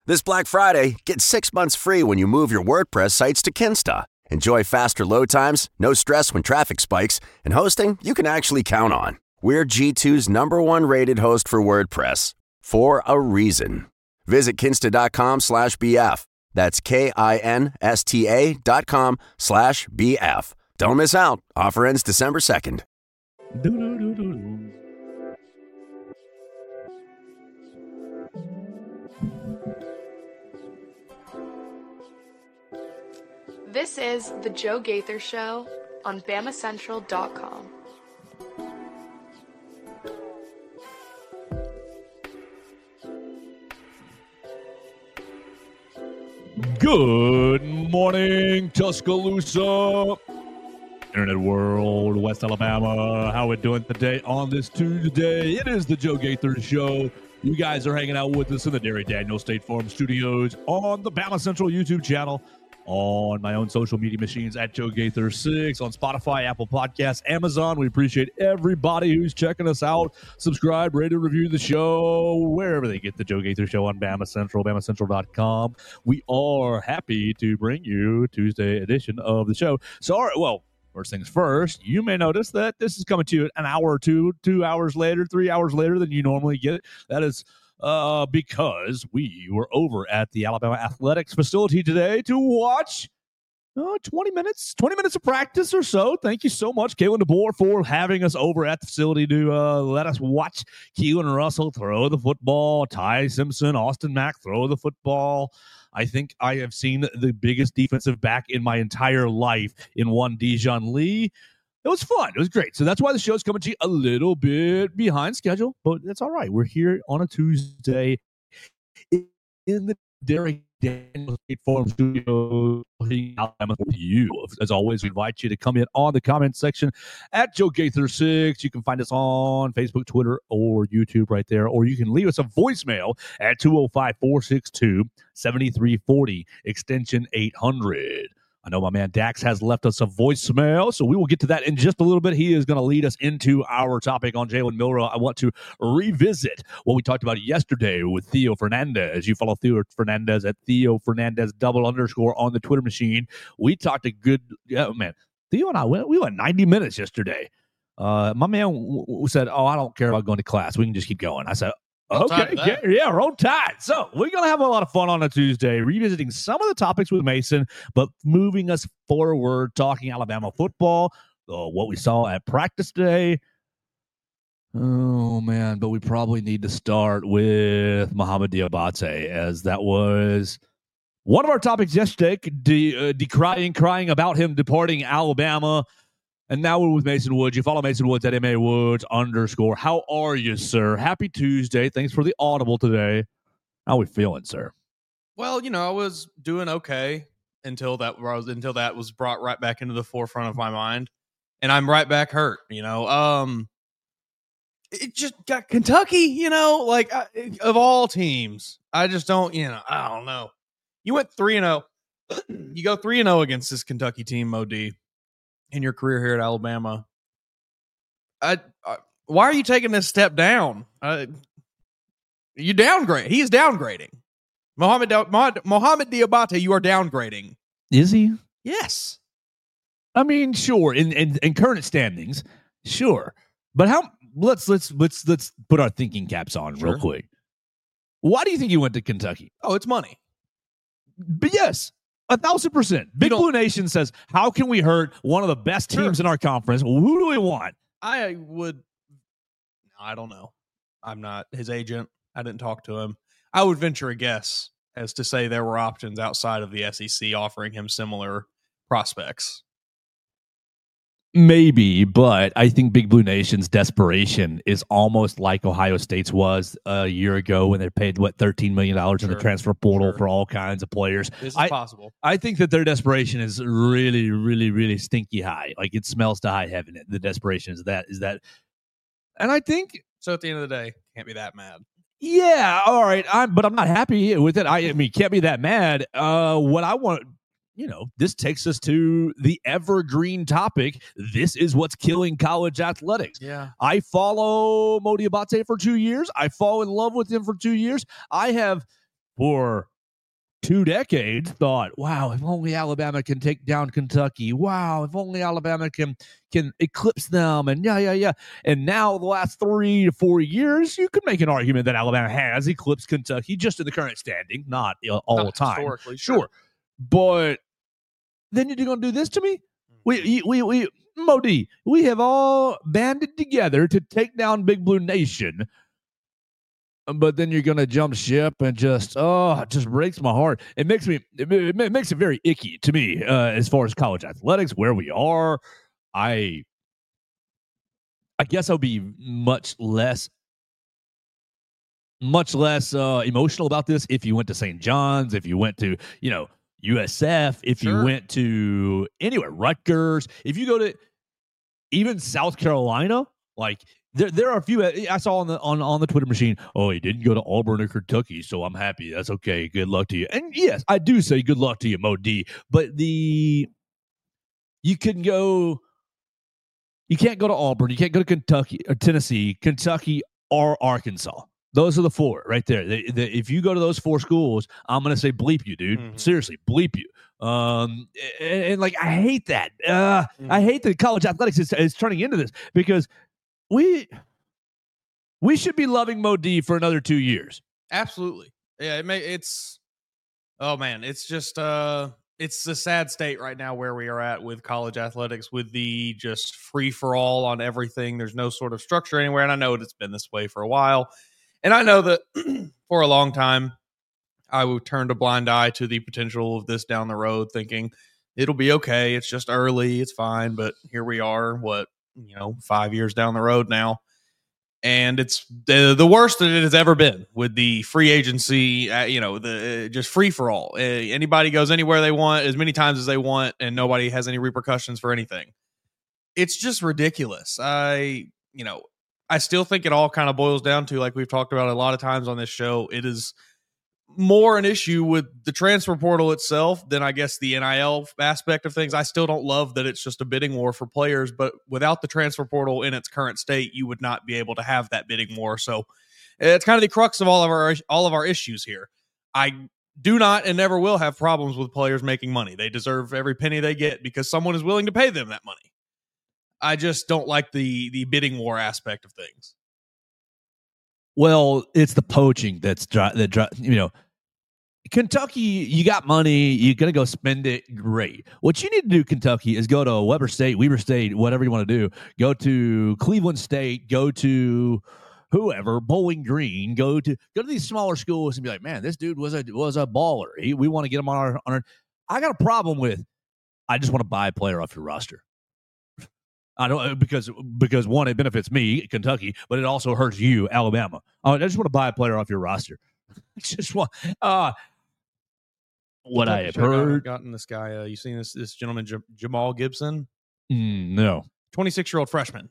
This Black Friday, get 6 months free when you move your WordPress sites to Kinsta. Enjoy faster load times, no stress when traffic spikes, and hosting you can actually count on. We're G2's #1 rated host for WordPress, for a reason. Visit kinsta.com/BF. That's KINSTA.com/BF. Don't miss out. Offer ends December 2nd. This is The Joe Gaither Show on BamaCentral.com. Good morning, Tuscaloosa, Internet World, West Alabama. How we doing today on this Tuesday? It is the Joe Gaither Show. You guys are hanging out with us in the Derry Daniel State Farm Studios on the Bama Central YouTube channel, on my own social media machines at Joe Gaither 6, on Spotify, Apple Podcasts, Amazon. We appreciate everybody who's checking us out. Subscribe, rate, and review the show wherever they get the Joe Gaither Show on Bama Central, BamaCentral.com. We are happy to bring you Tuesday edition of the show. So, all right, well, first things first, you may notice that this is coming to you an hour or 2 hours later, 3 hours later than you normally get it. That is because we were over at the Alabama Athletics facility today to watch 20 minutes of practice or so. Thank you so much, Kalen DeBoer, for having us over at the facility to let us watch Keelan Russell throw the football, Ty Simpson, Austin Mack throw the football. I think I have seen the biggest defensive back in my entire life in one Dijon Lee. It was fun. It was great. So that's why the show's coming to you a little bit behind schedule, but that's all right. We're here on a Tuesday in the Derry Daniel State Farm Studio Alabama with you. As always, we invite you to come in on the comment section at Joe Gaither 6. You can find us on Facebook, Twitter, or YouTube right there, or you can leave us a voicemail at 205-462-7340, extension 800. I know my man Dax has left us a voicemail, so we will get to that in just a little bit. He is going to lead us into our topic on Jalen Milroe. I want to revisit what we talked about yesterday with Theo Fernandez. You follow Theo Fernandez at Theo Fernandez __ on the Twitter machine. We talked Theo and I we went 90 minutes yesterday. My man said, I don't care about going to class. We can just keep going. I said, okay, roll tide. So we're going to have a lot of fun on a Tuesday, revisiting some of the topics with Mason, but moving us forward, talking Alabama football, what we saw at practice today. Oh, man, but we probably need to start with Mohamoud Diabate, as that was one of our topics yesterday, crying about him departing Alabama. And now we're with Mason Woods. You follow Mason Woods at MAWoods _. How are you, sir? Happy Tuesday. Thanks for the audible today. How are we feeling, sir? Well, I was doing okay until that was brought right back into the forefront of my mind, and I'm right back hurt. It just got Kentucky. Of all teams, I just don't. I don't know. You went 3-0. You go 3-0 against this Kentucky team, Mo-D, in your career here at Alabama. Why are you taking this step down? You downgrade. He is downgrading. Mohamoud Diabate, you are downgrading. Is he? Yes. I mean, sure. In current standings, sure. But let's put our thinking caps on real quick. Why do you think he went to Kentucky? Oh, it's money. But yes. 1,000%. Big Blue Nation says, how can we hurt one of the best teams in our conference? Who do we want? I don't know. I'm not his agent. I didn't talk to him. I would venture a guess as to say there were options outside of the SEC offering him similar prospects. Maybe, but I think Big Blue Nation's desperation is almost like Ohio State's was a year ago when they paid, $13 million in the transfer portal for all kinds of players. This is possible. I think that their desperation is really, really, really stinky high. Like, it smells to high heaven. The desperation is that. And I think... So at the end of the day, can't be that mad. Yeah, all right. But I'm not happy with it. I mean, can't be that mad. What I want... this takes us to the evergreen topic. This is what's killing college athletics. Yeah. I follow Mo Diabate for 2 years. I fall in love with him for 2 years. I have, for 2 decades thought, wow, if only Alabama can take down Kentucky. Wow, if only Alabama can eclipse them. And yeah. And now the last 3 to 4 years, you could make an argument that Alabama has eclipsed Kentucky just in the current standing, not all the time. Historically, sure. But then you're going to do this to me? We Mo D, we have all banded together to take down Big Blue Nation. But then you're going to jump ship and it just breaks my heart. It makes it very icky to me as far as college athletics, where we are. I guess I'll be much less emotional about this if you went to St. John's, if you went to, USF, if you went to anywhere, Rutgers, if you go to even South Carolina, like there are a few I saw on the Twitter machine. Oh, he didn't go to Auburn or Kentucky, so I'm happy. That's okay. Good luck to you. And yes, I do say good luck to you, Mo D. But you can't go to Auburn. You can't go to Kentucky or Tennessee, Kentucky or Arkansas. Those are the 4 right there. If you go to those 4 schools, I'm going to say bleep you, dude. Mm-hmm. Seriously, bleep you. And like, I hate that. I hate that college athletics is turning into this because we should be loving Mo D for another 2 years. Absolutely. Yeah, it's just it's the sad state right now where we are at with college athletics, with the just free for all on everything. There's no sort of structure anywhere, and I know it's been this way for a while. And I know that for a long time, I would turn a blind eye to the potential of this down the road, thinking it'll be okay. It's just early. It's fine. But here we are, 5 years down the road now. And it's the worst that it has ever been with the free agency, just free for all. Anybody goes anywhere they want, as many times as they want, and nobody has any repercussions for anything. It's just ridiculous. I still think it all kind of boils down to, like we've talked about a lot of times on this show, it is more an issue with the transfer portal itself than I guess the NIL aspect of things. I still don't love that it's just a bidding war for players, but without the transfer portal in its current state, you would not be able to have that bidding war. So it's kind of the crux of all of our issues here. I do not and never will have problems with players making money. They deserve every penny they get because someone is willing to pay them that money. I just don't like the bidding war aspect of things. Well, it's the poaching Kentucky, you got money, you're going to go spend it, great. What you need to do, Kentucky, is go to Weber State, whatever you want to do. Go to Cleveland State, go to whoever, Bowling Green, go to these smaller schools and be like, man, this dude was a baller. We want to get him on our. I got a problem with, I just want to buy a player off your roster. I don't because one, it benefits me, Kentucky, but it also hurts you, Alabama. I just want to buy a player off your roster. Just want what I have heard. Gotten this guy. You seen this gentleman, Jamal Gibson? No, 26-year-old freshman.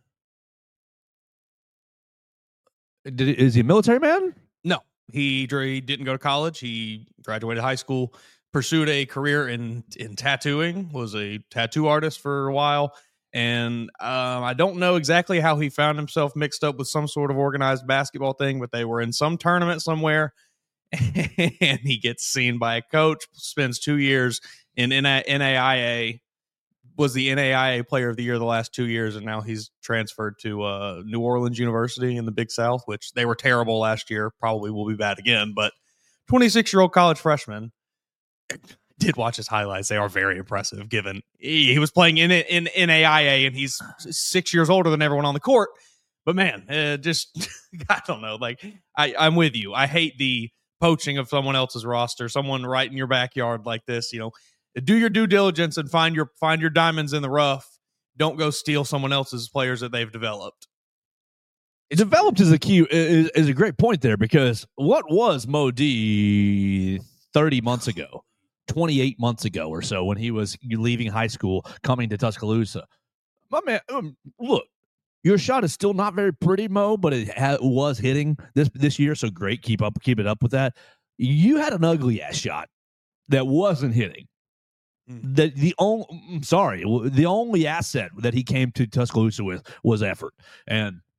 Is he a military man? No, he didn't go to college. He graduated high school, pursued a career in tattooing. Was a tattoo artist for a while. And I don't know exactly how he found himself mixed up with some sort of organized basketball thing, but they were in some tournament somewhere, and he gets seen by a coach, spends 2 years in NAIA, was the NAIA Player of the Year the last 2 years, and now he's transferred to New Orleans University in the Big South, which they were terrible last year, probably will be bad again, but 26-year-old college freshman. Did watch his highlights. They are very impressive, given he was playing in NAIA and he's 6 years older than everyone on the court. But man, just I don't know. Like I'm with you. I hate the poaching of someone else's roster, someone right in your backyard like this. Do your due diligence and find your diamonds in the rough. Don't go steal someone else's players that they've developed. Developed is a great point there, because what was Mo D 30 months ago? 28 months ago or so, when he was leaving high school, coming to Tuscaloosa. My man, look, your shot is still not very pretty, Mo, but it was hitting this year, so great. Keep it up with that. You had an ugly ass shot that wasn't hitting. The only asset that he came to Tuscaloosa with was effort, and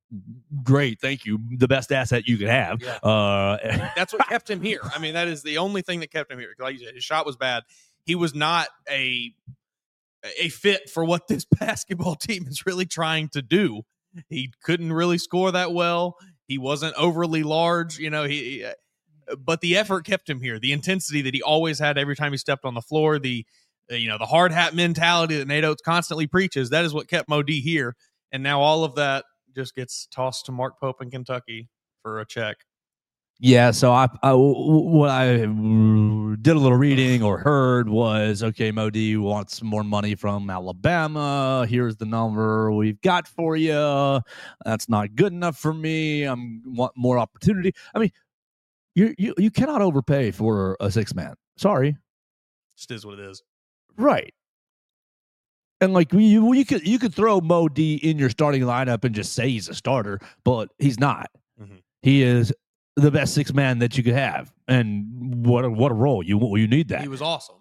great, thank you. The best asset you could have. Yeah. That's what kept him here. I mean, that is the only thing that kept him here. Like you said, his shot was bad. He was not a fit for what this basketball team is really trying to do. He couldn't really score that well. He wasn't overly large, but the effort kept him here. The intensity that he always had every time he stepped on the floor, the hard hat mentality that Nate Oates constantly preaches, that is what kept Mo D here. And now all of that just gets tossed to Mark Pope in Kentucky for a check. Yeah, so what I did a little reading or heard was, okay, Mo D wants more money from Alabama. Here's the number we've got for you. That's not good enough for me. I want more opportunity. I mean, you cannot overpay for a 6-man. Sorry, just is what it is. Right. And like you could throw Mo D in your starting lineup and just say he's a starter, but he's not. Mm-hmm. He is the best 6-man that you could have, and what a role you need that. He was awesome.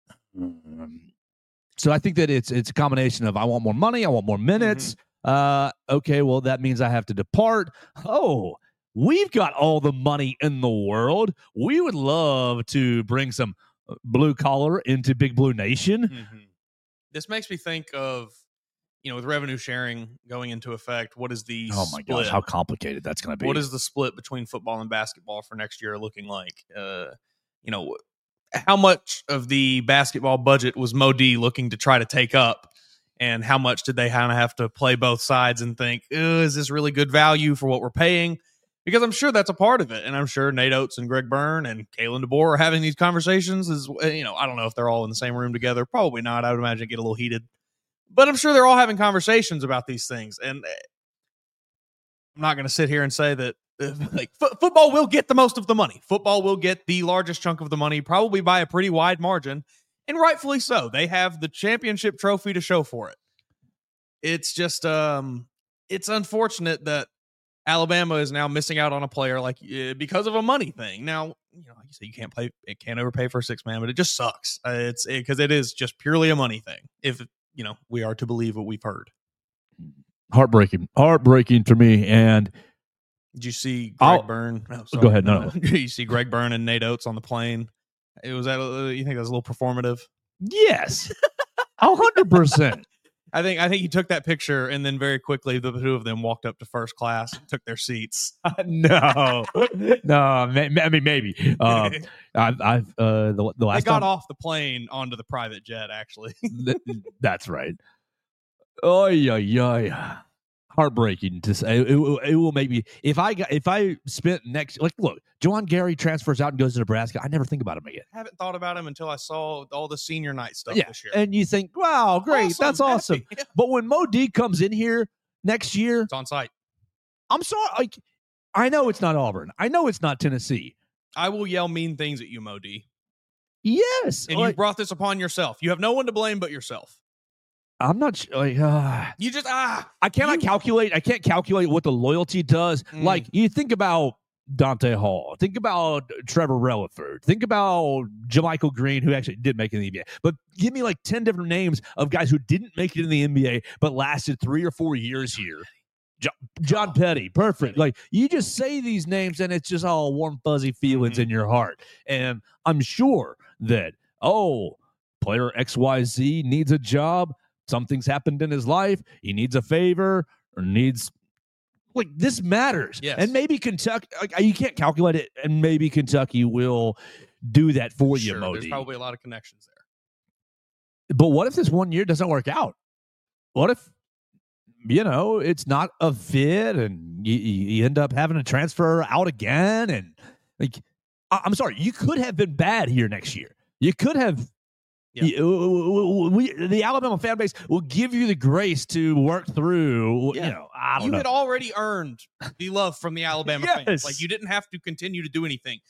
So I think that it's a combination of I want more money, I want more minutes. Mm-hmm. Okay, well that means I have to depart. Oh, we've got all the money in the world. We would love to bring some blue collar into Big Blue Nation. Mm-hmm. This makes me think of, with revenue sharing going into effect, what is the split? Gosh, how complicated that's going to be. What is the split between football and basketball for next year looking like? How much of the basketball budget was Mo D looking to try to take up, and how much did they kind of have to play both sides and think, is this really good value for what we're paying? Because I'm sure that's a part of it, and I'm sure Nate Oates and Greg Byrne and Kalen DeBoer are having these conversations. I don't know if they're all in the same room together. Probably not. I would imagine it get a little heated. But I'm sure they're all having conversations about these things. And I'm not going to sit here and say that football will get the most of the money. Football will get the largest chunk of the money, probably by a pretty wide margin. And rightfully so. They have the championship trophy to show for it. It's just, it's unfortunate that Alabama is now missing out on a player because of a money thing. Now, like you say, it can't overpay for a 6-man, but it just sucks. It's because it is just purely a money thing. If we are to believe what we've heard. Heartbreaking for me. And did you see Greg Byrne? Oh, go ahead. No. You see Greg Byrne and Nate Oates on the plane. You think that was a little performative? Yes, 100%. I think he took that picture, and then very quickly the two of them walked up to first class, took their seats. No. I mean maybe. The last they got off the plane onto the private jet. Actually, that's right. Oh yeah. Heartbreaking to say. It will make me if I spent next look. Juwan Gary transfers out and goes to Nebraska. I never think about him again. I haven't thought about him until I saw all the senior night stuff this year. And you think, wow, great, that's awesome. Yeah. But when Mo D comes in here next year, it's on site. I'm sorry. I know it's not Auburn. I know it's not Tennessee. I will yell mean things at you, Mo D. Yes, and you brought this upon yourself. You have no one to blame but yourself. I'm not you just I cannot calculate. I can't calculate what the loyalty does. Like you think about Dante Hall, think about Trevor Relaford, think about JaMychal Green, who actually did make it in the NBA. But give me 10 different names of guys who didn't make it in the NBA but lasted 3 or 4 years here. John Petty, perfect. You just say these names and it's just all warm fuzzy feelings in your heart. And I'm sure that player XYZ needs a job. Something's happened in his life. He needs a favor or needs this matters. Yes. And maybe Kentucky, you can't calculate it. And maybe Kentucky will do that for you, Mo D. There's probably a lot of connections there. But what if this 1 year doesn't work out? What if, it's not a fit and you end up having to transfer out again? And I'm sorry, you could have been bad here next year. You could have. Yeah. The Alabama fan base will give you the grace to work through. Yeah. I don't know. Had already earned the love from the Alabama fans. You didn't have to continue to do anything.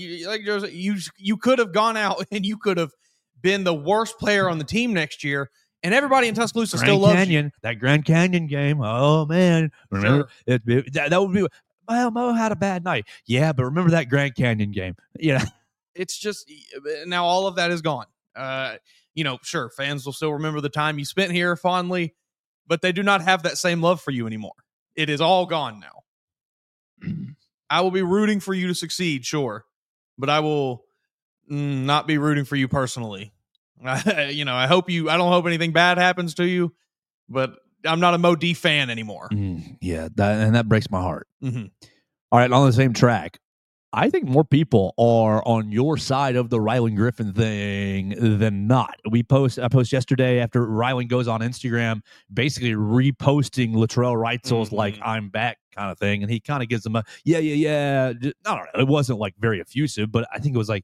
You could have gone out and you could have been the worst player on the team next year, and everybody in Tuscaloosa still loves you. That Grand Canyon game. Oh man, remember that would be. Well, Mo had a bad night. Yeah, but remember that Grand Canyon game. Yeah, it's just now all of that is gone. Sure, fans will still remember the time you spent here fondly, but they do not have that same love for you anymore. It is all gone now. I will be rooting for you to succeed, sure, but I will not be rooting for you personally. I hope I don't hope anything bad happens to you, but I'm not a Mo D fan anymore. Yeah, that breaks my heart. Mm-hmm. All right, on the same track, I think more people are on your side of the Rylan Griffin thing than not. I post yesterday after Rylan goes on Instagram, basically reposting Latrell Wrightsel's like "I'm back" kind of thing, and he kind of gives them a yeah. I don't know. It wasn't like very effusive, but I think it was like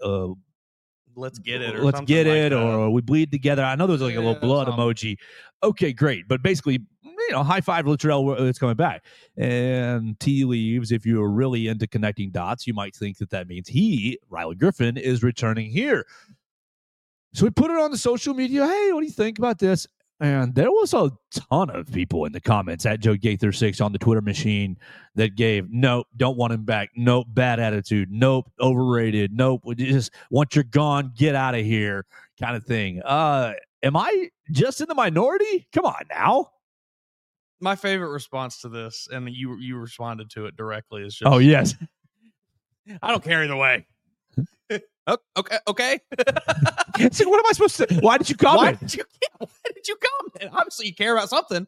let's get it, or let's something get it, like that. or we bleed together. I know there's like a little blood something. emoji. Okay, great, but basically, high five Latrell, it's coming back. And tea leaves, if you're really into connecting dots, you might think that means Rylan Griffin, is returning here. So we put it on the social media. Hey, what do you think about this? And there was a ton of people in the comments at Joe Gaither 6 on the Twitter machine that gave, nope, don't want him back. Nope, bad attitude. Nope, overrated. Nope, just once you're gone, get out of here kind of thing. Am I just in the minority? Come on now. My favorite response to this, and you responded to it directly, is just, oh, yes. I don't care either way. Okay. So what am I supposed to? Why did you comment? Why did you comment? Obviously, you care about something.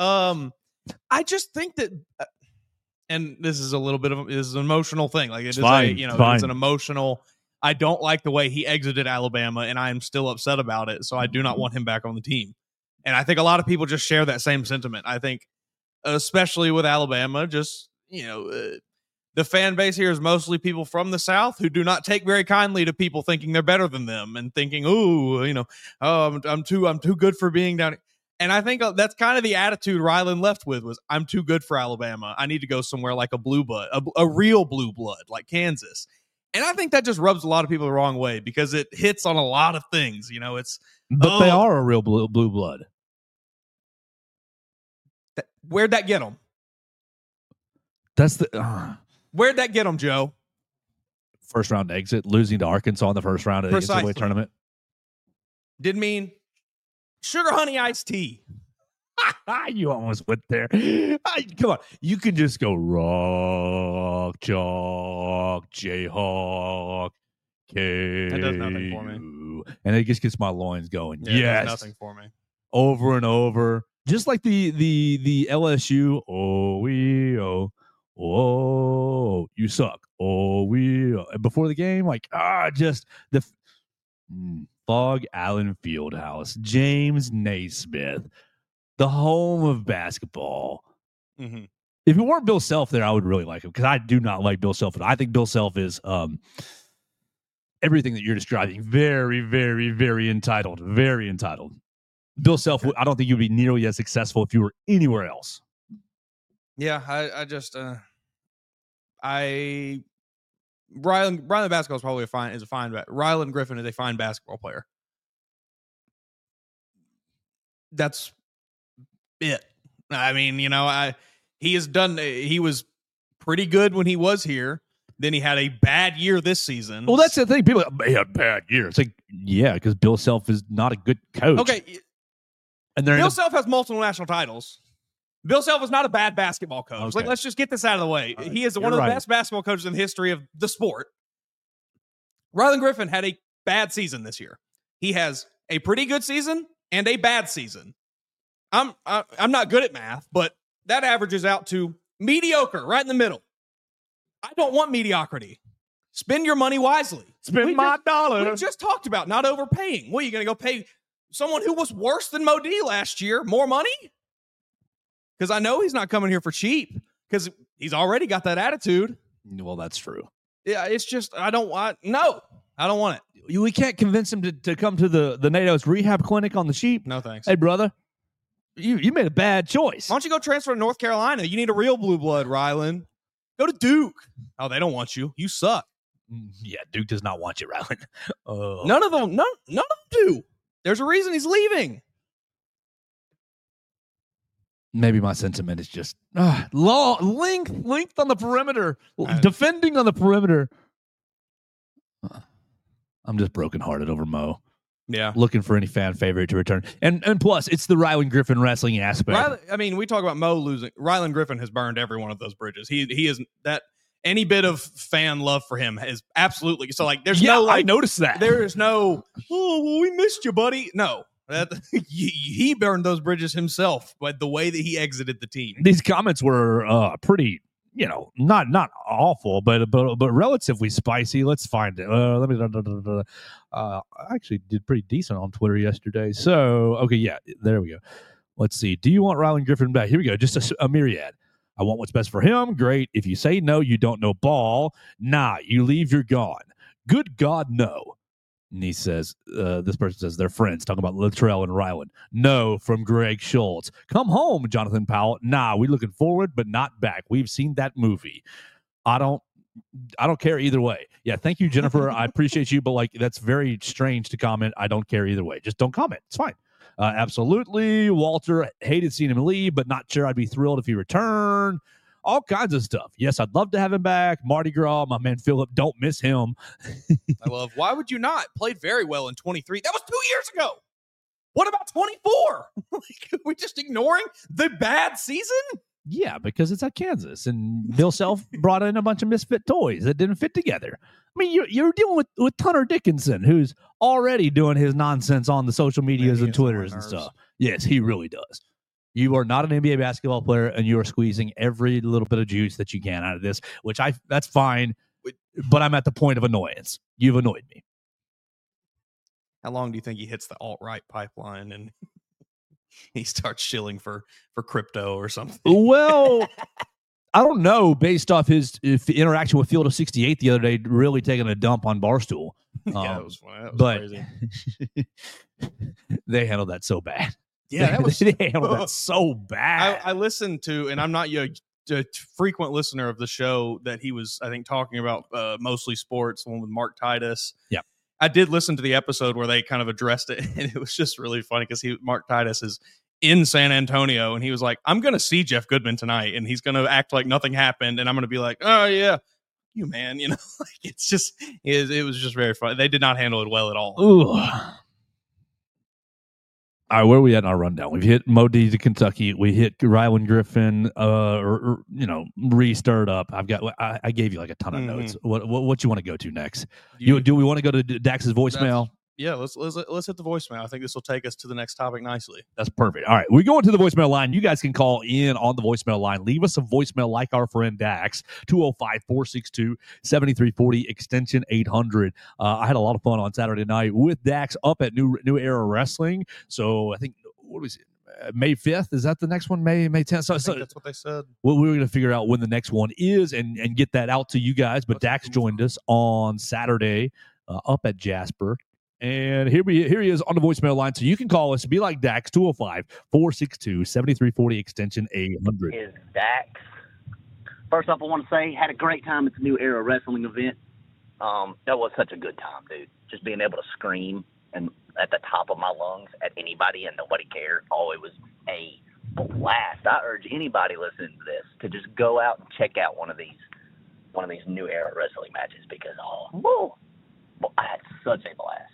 I just think that, and this is a little bit of this is an emotional thing. Like it's fine. It's an emotional. I don't like the way he exited Alabama, and I am still upset about it. So I do not want him back on the team. And I think a lot of people just share that same sentiment. I think, especially with Alabama, just the fan base here is mostly people from the South who do not take very kindly to people thinking they're better than them and thinking, I'm too good for being down. And I think that's kind of the attitude Rylan left with was, I'm too good for Alabama. I need to go somewhere like a blue blood, a real blue blood like Kansas. And I think that just rubs a lot of people the wrong way because it hits on a lot of things. But they are a real blue blood. Where'd that get them? That's the. Where'd that get them, Joe? First round exit, losing to Arkansas in the first round of the NCAA tournament. Didn't mean sugar honey iced tea. You almost went there. Come on. You can just go rock, chalk, Jayhawk, K. That does nothing for me. And it just gets my loins going. Yeah, yes. It does nothing for me. Over and over. Just like the LSU. Oh, you suck. And before the game, just the Fog Allen Fieldhouse, James Naismith, the home of basketball. Mm-hmm. If it weren't Bill Self there, I would really like him because I do not like Bill Self. I think Bill Self is everything that you're describing. Very, very, very entitled. Very entitled. Bill Self, I don't think you'd be nearly as successful if you were anywhere else. Yeah, Rylan basketball is probably a fine. Rylan Griffin is a fine basketball player. That's it. I mean, he was pretty good when he was here. Then he had a bad year this season. Well, that's the thing. People, he had a bad year. It's like, yeah, because Bill Self is not a good coach. Okay. And Bill Self has multiple national titles. Bill Self is not a bad basketball coach. Okay. Like, let's just get this out of the way. Right. He is one of the best basketball coaches in the history of the sport. Rylan Griffin had a bad season this year. He has a pretty good season and a bad season. I'm not good at math, but that averages out to mediocre, right in the middle. I don't want mediocrity. Spend your money wisely. Spend my dollar. We just talked about not overpaying. What, are you going to go pay someone who was worse than Mo D last year more money? Because I know he's not coming here for cheap because he's already got that attitude. Well, that's true. Yeah, it's just, I don't want it. We can't convince him to come to the NATO's rehab clinic on the sheep. No, thanks. Hey, brother, you made a bad choice. Why don't you go transfer to North Carolina? You need a real blue blood, Rylan. Go to Duke. Oh, they don't want you. You suck. Yeah, Duke does not want you, Rylan. None of them do. There's a reason he's leaving. Maybe my sentiment is just length on the perimeter, defending on the perimeter. I'm just brokenhearted over Mo. Yeah. Looking for any fan favorite to return. And plus, it's the Ryland Griffin wrestling aspect. We talk about Mo losing. Ryland Griffin has burned every one of those bridges. He is that any bit of fan love for him is absolutely so. Like, there's no like. I noticed that. There is no. Oh, well, we missed you, buddy. No, he burned those bridges himself by the way that he exited the team. These comments were pretty. Not awful, but relatively spicy. Let's find it. I actually did pretty decent on Twitter yesterday. So, okay, yeah, there we go. Let's see. Do you want Ryland Griffin back? Here we go. Just a myriad. I want what's best for him. Great. If you say no, you don't know ball. Nah, you leave, you're gone. Good God, no. And he says, this person says they're friends, talking about Latrell and Ryland. No, from Greg Schultz. Come home, Jonathan Powell. Nah, we looking forward, but not back. We've seen that movie. I don't care either way. Yeah, thank you, Jennifer. I appreciate you, but like that's very strange to comment. I don't care either way. Just don't comment. It's fine. Absolutely. Walter hated seeing him leave, but not sure I'd be thrilled if he returned. All kinds of stuff. Yes, I'd love to have him back. Mardi Gras, my man Philip, don't miss him. I love. Why would you not? Played very well in 23. That was 2 years ago. What about 24? Are we just ignoring the bad season? Yeah, because it's at Kansas, and Bill Self brought in a bunch of misfit toys that didn't fit together. I mean, you're dealing with Hunter Dickinson, who's already doing his nonsense on the social medias and Twitters and stuff. Yes, he really does. You are not an NBA basketball player, and you are squeezing every little bit of juice that you can out of this, which that's fine, but I'm at the point of annoyance. You've annoyed me. How long do you think he hits the alt-right pipeline and he starts shilling for crypto or something? Well, I don't know, based off his interaction with Field of 68 the other day, really taking a dump on Barstool. Yeah, that was crazy. They handled that so bad. Yeah, they handled that so bad. I listened to, and I'm not a frequent listener of the show that he was, I think, talking about mostly sports, the one with Mark Titus. Yeah. I did listen to the episode where they kind of addressed it, and it was just really funny because Mark Titus is in San Antonio, and he was like, I'm going to see Jeff Goodman tonight, and he's going to act like nothing happened, and I'm going to be like, oh, yeah, you man, like it's just, it was just very funny. They did not handle it well at all. Ooh. All right, where are we at in our rundown? We've hit Mo D to Kentucky. We hit Ryland Griffin, re-stirred up. I gave you like a ton of notes. What you want to go to next? Do we want to go to Dax's voicemail? Yeah, let's hit the voicemail. I think this will take us to the next topic nicely. That's perfect. All right, we're going to the voicemail line. You guys can call in on the voicemail line. Leave us a voicemail like our friend Dax, 205-462-7340, extension 800. I had a lot of fun on Saturday night with Dax up at New Era Wrestling. So I think, what was it? May 5th, is that the next one? May 10th? So that's what they said. Well, we're going to figure out when the next one is and get that out to you guys. But Dax joined us on Saturday up at Jasper. And here he is on the voicemail line. So you can call us. Be like Dax, 205-462-7340, extension 800. Is Dax. First off, I want to say, had a great time at the New Era Wrestling event. That was such a good time, dude. Just being able to scream and at the top of my lungs at anybody and nobody cared. Oh, it was a blast. I urge anybody listening to this to just go out and check out one of these New Era Wrestling matches because, I had such a blast.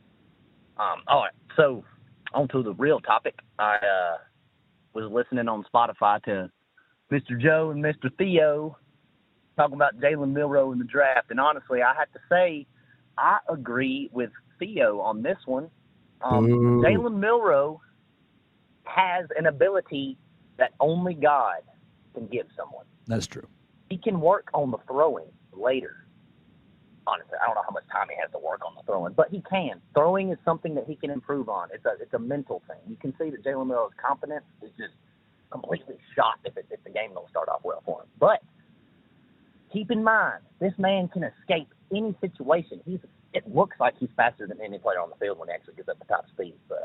All right, so on to the real topic. I was listening on Spotify to Mr. Joe and Mr. Theo talking about Jalen Milroe in the draft, and honestly, I have to say I agree with Theo on this one. Jalen Milroe has an ability that only God can give someone. That's true. He can work on the throwing later. Honestly, I don't know how much time he has to work on the throwing, but he can. Throwing is something that he can improve on. It's a mental thing. You can see that Jalen Milroe's confidence is just completely shot if the game don't start off well for him. But keep in mind, this man can escape any situation. It looks like he's faster than any player on the field when he actually gets up to top speed. But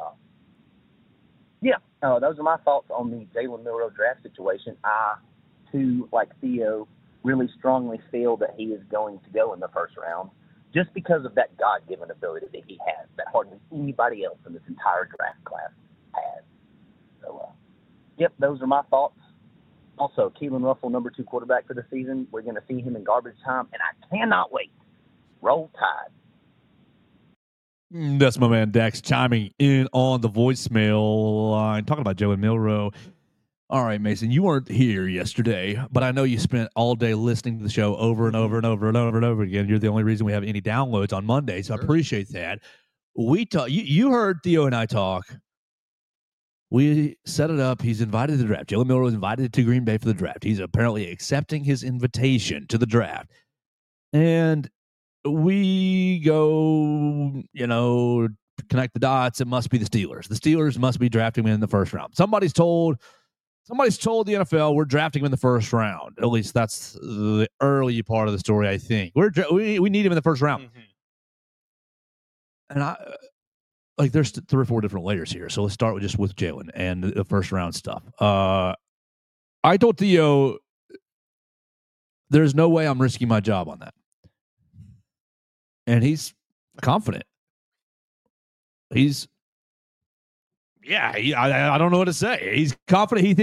those are my thoughts on the Jalen Milroe draft situation. I, too, like Theo, really strongly feel that he is going to go in the first round just because of that God-given ability that he has that hardly anybody else in this entire draft class has. So, those are my thoughts. Also, Keelan Russell, number 2 quarterback for the season. We're going to see him in garbage time, and I cannot wait. Roll Tide. That's my man Dax chiming in on the voicemail line, talking about Jalen Milroe. All right, Mason, you weren't here yesterday, but I know you spent all day listening to the show over and over and over and over and over again. You're the only reason we have any downloads on Monday, so I appreciate that. You heard Theo and I talk. We set it up. He's invited to the draft. Jalen Milroe was invited to Green Bay for the draft. He's apparently accepting his invitation to the draft. And we go, connect the dots. It must be the Steelers. The Steelers must be drafting him in the first round. Somebody's told the NFL we're drafting him in the first round. At least that's the early part of the story, I think. We need him in the first round. Mm-hmm. And there's 3 or 4 different layers here. So let's start with Jalen and the first round stuff. I told Theo there's no way I'm risking my job on that. And he's confident. I don't know what to say. He's confident.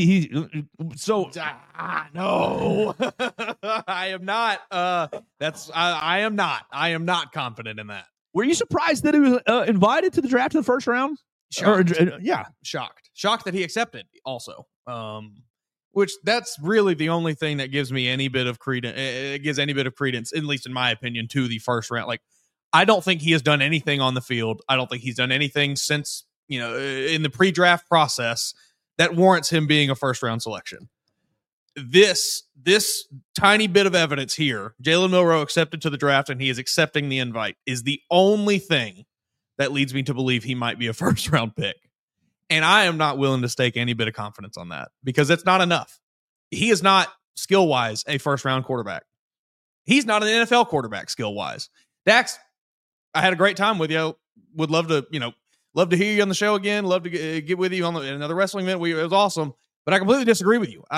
No, I am not. I am not. I am not confident in that. Were you surprised that he was invited to the draft in the first round? Shocked that he accepted. Also, which that's really the only thing that gives me any bit of credence. It gives any bit of credence, at least in my opinion, to the first round. Like, I don't think he has done anything on the field. I don't think he's done anything since, in the pre-draft process that warrants him being a first-round selection. This tiny bit of evidence here, Jalen Milroe accepted to the draft and he is accepting the invite, is the only thing that leads me to believe he might be a first-round pick. And I am not willing to stake any bit of confidence on that because it's not enough. He is not skill-wise a first-round quarterback. He's not an NFL quarterback skill-wise. Dax, I had a great time with you. Would love to, love to hear you on the show again. Love to get with you on another wrestling event. It was awesome, but I completely disagree with you.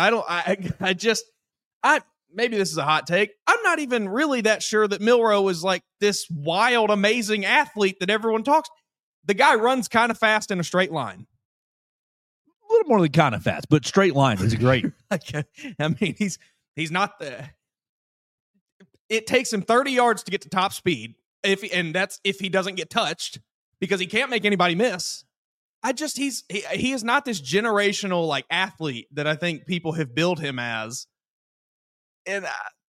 Maybe this is a hot take. I'm not even really that sure that Milroe is like this wild, amazing athlete that everyone talks. The guy runs kind of fast in a straight line. A little more than kind of fast, but straight line is great. I mean, he's not the. It takes him 30 yards to get to top speed. That's if he doesn't get touched because he can't make anybody miss. He is not this generational like athlete that I think people have billed him as. And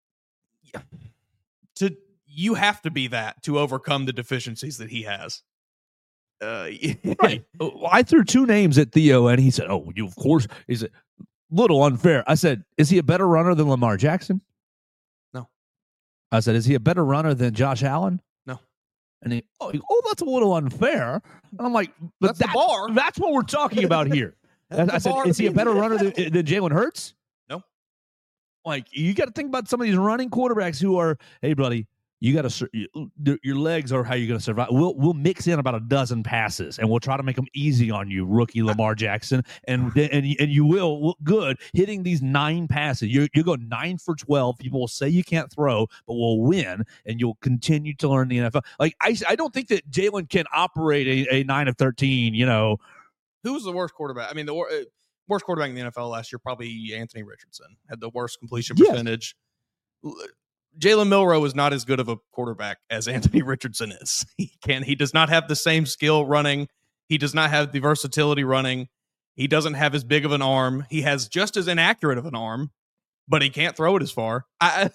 you have to be that to overcome the deficiencies that he has. Right. I threw 2 names at Theo and he said, "Oh, you of course." He said, "Little unfair." I said, "Is he a better runner than Lamar Jackson?" No. I said, "Is he a better runner than Josh Allen?" No. And he, that's a little unfair. And I'm like, but that's the bar. That's what we're talking about here. I said, "Is he a better runner than Jalen Hurts?" No. Like, you got to think about some of these running quarterbacks who are, hey, buddy, you got to your legs are how you're going to survive. We'll mix in about a dozen passes and we'll try to make them easy on you, rookie Lamar Jackson, and you will look good hitting these 9 passes. You go 9 for 12. People will say you can't throw, but we'll win, and you'll continue to learn the NFL. Like, I don't think that Jalen can operate a 9 of 13. Who was the worst quarterback? I mean, the worst quarterback in the NFL last year, probably Anthony Richardson, had the worst completion percentage. Jalen Milroe is not as good of a quarterback as Anthony Richardson is. He does not have the same skill running. He does not have the versatility running. He doesn't have as big of an arm. He has just as inaccurate of an arm, but he can't throw it as far. I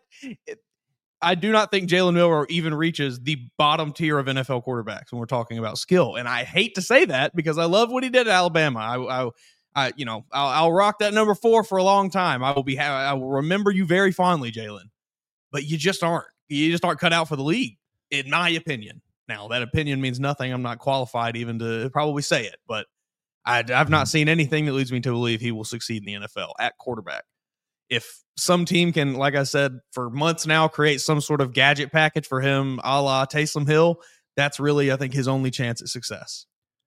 do not think Jalen Milroe even reaches the bottom tier of NFL quarterbacks when we're talking about skill. And I hate to say that because I love what he did at Alabama. I'll rock that number 4 for a long time. I will remember you very fondly, Jalen. But you just aren't. You just aren't cut out for the league, in my opinion. Now, that opinion means nothing. I'm not qualified even to probably say it. But I've not seen anything that leads me to believe he will succeed in the NFL at quarterback. If some team can, like I said, for months now, create some sort of gadget package for him a la Taysom Hill, that's really, I think, his only chance at success.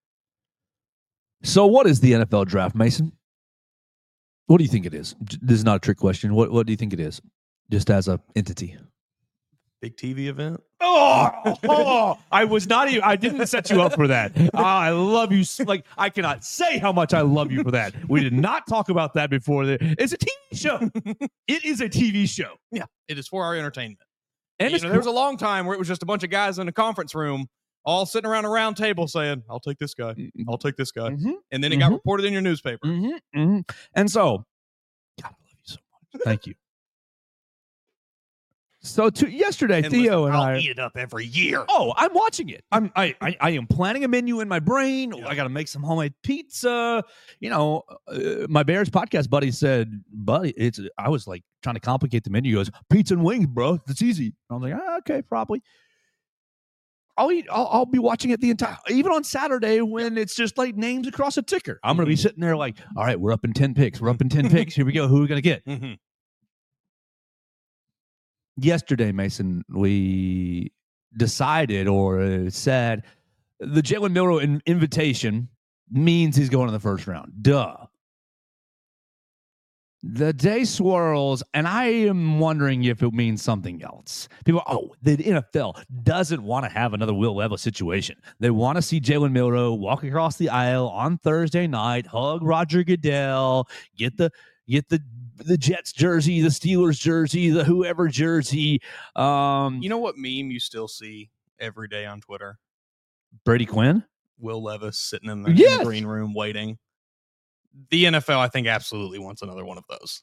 So what is the NFL draft, Mason? What do you think it is? This is not a trick question. What do you think it is? Just as a entity. Big TV event? I was not even, I didn't set you up for that. I love you. Like, I cannot say how much I love you for that. We did not talk about that before. It's a TV show. It is a TV show. Yeah, it is for our entertainment. And there was a long time where it was just a bunch of guys in a conference room all sitting around a round table saying, "I'll take this guy. I'll take this guy." Mm-hmm. And then it got reported in your newspaper. Mm-hmm. Mm-hmm. And so, God, I love you so much. Thank you. So yesterday, And Theo listen, and I'll I eat it up every year. Oh, I'm watching it. I am planning a menu in my brain. I got to make some homemade pizza. You know, my Bears podcast buddy said, "Buddy, I was like trying to complicate the menu." He goes, "Pizza and wings, bro. That's easy." I'm like, okay, probably. I'll be watching it the entire, even on Saturday when it's just like names across a ticker. I'm gonna be sitting there like, all right, we're up in 10 picks. We're up in 10 picks. Here we go. Who are we gonna get? Mm-hmm. Yesterday, Mason, we decided or said the Jalen Milroe invitation means he's going in the first round. Duh. The day swirls, and I am wondering if it means something else. People, the NFL doesn't want to have another Will Levis situation. They want to see Jalen Milroe walk across the aisle on Thursday night, hug Roger Goodell, get the Jets jersey, the Steelers jersey, the whoever jersey. You know what meme you still see every day on Twitter? Brady Quinn? Will Levis sitting in the green room waiting. The NFL, I think, absolutely wants another one of those.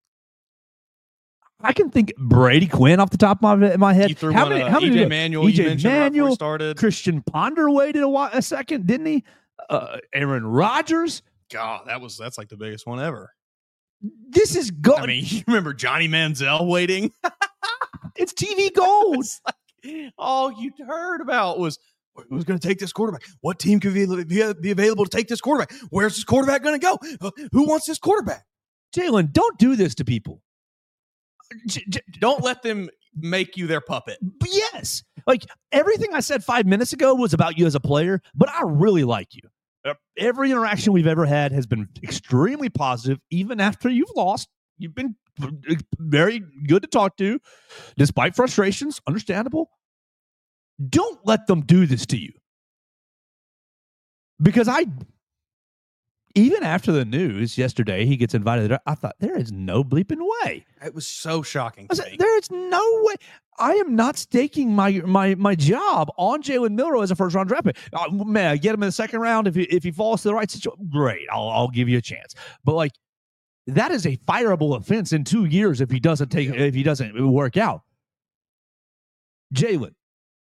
I can think Brady Quinn off the top of my head. You threw how many EJ Manuel, EJ Manuel started. Christian Ponder waited a second, didn't he? Aaron Rodgers. God, that's like the biggest one ever. This is gold. I mean, you remember Johnny Manziel waiting? It's TV gold. Like, all you heard about was who's going to take this quarterback? What team could be available to take this quarterback? Where's this quarterback going to go? Who wants this quarterback? Jalen, don't do this to people. Don't let them make you their puppet. Yes. Like everything I said 5 minutes ago was about you as a player, but I really like you. Every interaction we've ever had has been extremely positive, even after you've lost. You've been very good to talk to, despite frustrations. Understandable. Don't let them do this to you. Because even after the news yesterday, he gets invited. I thought, there is no bleeping way. It was so shocking. I said, there is no way. I am not staking my job on Jalen Milroe as a first round draft pick. May I get him in the second round if he falls to the right situation? Great, I'll give you a chance. But like, that is a fireable offense in 2 years if he doesn't work out. Jalen,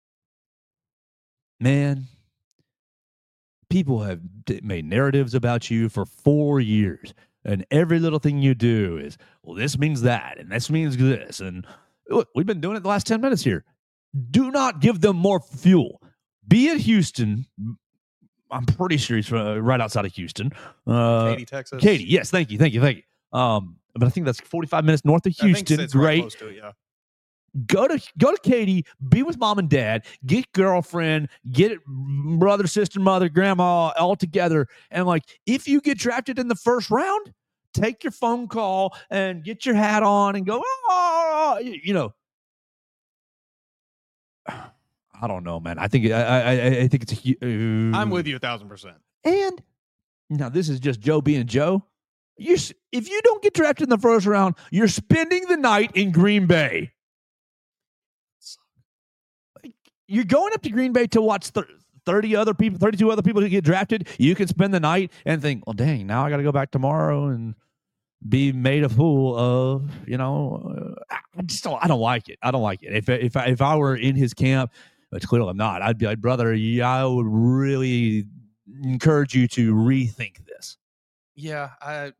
man, people have made narratives about you for 4 years, and every little thing you do is, well, this means that, and this means this, and look, we've been doing it the last 10 minutes here. Do not give them more fuel. Be it Houston. I'm pretty sure he's right outside of Houston. Katy, Texas. Katy, yes, thank you. But I think that's 45 minutes north of Houston. It's great. Right close to it, yeah. Go to Katy, be with mom and dad, get girlfriend, get brother, sister, mother, grandma all together. And like, if you get drafted in the first round, take your phone call and get your hat on and go, you know. I don't know, man. I think it's I'm with you 1,000%. And now this is just Joe being Joe. If you don't get drafted in the first round, you're spending the night in Green Bay. You're going up to Green Bay to watch 32 other people who get drafted. You can spend the night and think, well, dang, now I got to go back tomorrow and be made a fool of. You know, I don't like it. I don't like it. If I were in his camp, which clearly I'm not, I'd be like, brother, I would really encourage you to rethink this. Yeah, I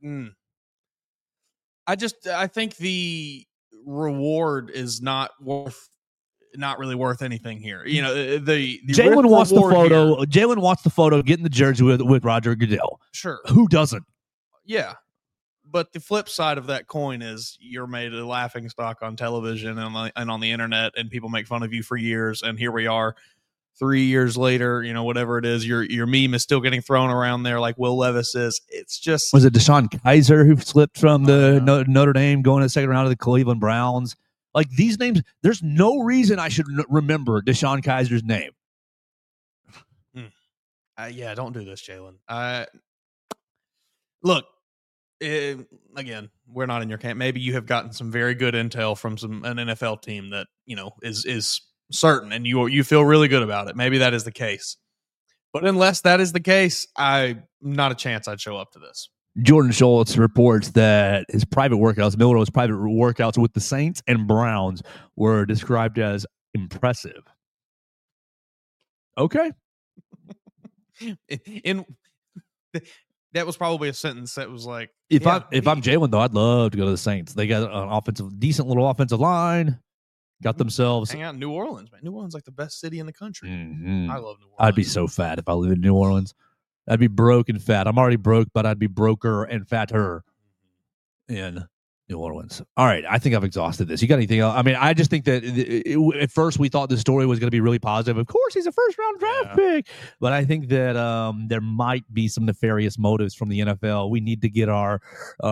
think the reward is not really worth anything here. You know, the Jalen wants the photo. Here, Jalen wants the photo getting the jersey with Roger Goodell. Sure. Who doesn't? Yeah. But the flip side of that coin is you're made a laughing stock on television and on the internet, and people make fun of you for years. And here we are 3 years later, you know, whatever it is, your meme is still getting thrown around there like Will Levis is. It's just. Was it Deshaun Kaiser who slipped from the Notre Dame going to the second round of the Cleveland Browns? Like these names, there's no reason I should remember Deshaun Kaiser's name. Yeah, don't do this, Jalen. Look, again, we're not in your camp. Maybe you have gotten some very good intel from an NFL team that, you know, is certain, and you feel really good about it, maybe that is the case. But unless that is the case, not a chance I'd show up to this. Jordan Schultz reports that his private workouts, Milroe's private workouts with the Saints and Browns, were described as impressive. Okay. That was probably a sentence that was like, if I'm Jalen, though, I'd love to go to the Saints. They got an decent little offensive line. Got themselves hang out in New Orleans, man. New Orleans is like the best city in the country. Mm-hmm. I love New Orleans. I'd be so fat if I lived in New Orleans. I'd be broke and fat. I'm already broke, but I'd be broker and fatter in New Orleans. All right, I think I've exhausted this. You got anything else? I mean, I just think that at first we thought this story was going to be really positive. Of course, he's a first-round draft pick. But I think that there might be some nefarious motives from the NFL. We need to get our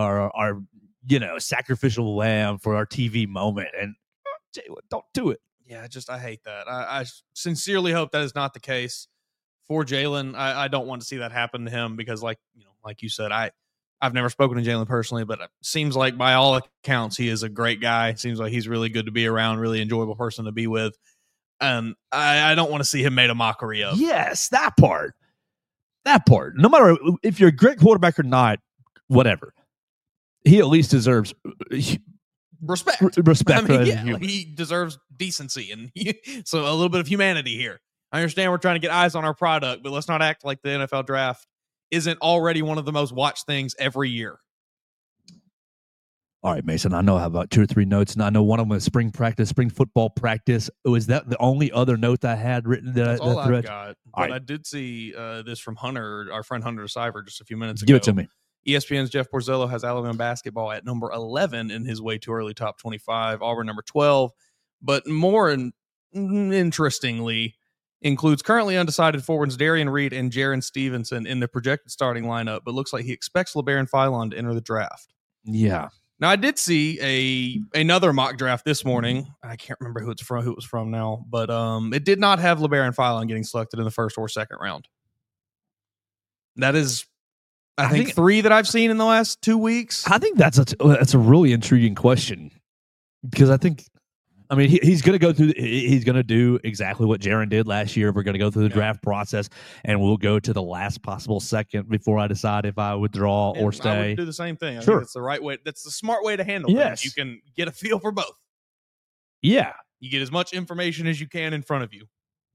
sacrificial lamb for our TV moment. And Jalen, don't do it. Yeah, I hate that. I sincerely hope that is not the case for Jalen. I don't want to see that happen to him because, like you said, I've never spoken to Jalen personally, but it seems like by all accounts he is a great guy. Seems like he's really good to be around, really enjoyable person to be with. I don't want to see him made a mockery of. Yes, that part. No matter if you're a great quarterback or not, whatever. He at least deserves respect. I mean, he deserves decency and so a little bit of humanity here. I understand we're trying to get eyes on our product, but let's not act like the NFL draft isn't already one of the most watched things every year. All right, Mason, I know I have about 2 or 3 notes, and I know one of them is spring football practice. Was that the only other note I had written? That's all I've got. But right. I did see this from Hunter, our friend Hunter Cypher, just a few minutes ago. Give it to me. ESPN's Jeff Borzello has Alabama basketball at number 11 in his way too early top 25, Auburn number 12. But more interestingly, includes currently undecided forwards Darian Reed and Jaron Stevenson in the projected starting lineup, but looks like he expects LeBaron Philon to enter the draft. Yeah. Now, I did see another mock draft this morning. I can't remember who it was from now, but it did not have LeBaron Philon getting selected in the first or second round. That is, I think 3 that I've seen in the last 2 weeks. I think that's a really intriguing question because I mean, he's going to go through. He's going to do exactly what Jaron did last year. We're going to go through the draft process, and we'll go to the last possible second before I decide if I withdraw or stay. I would do the same thing. I think that's the right way. That's the smart way to handle things. You can get a feel for both. Yeah, you get as much information as you can in front of you.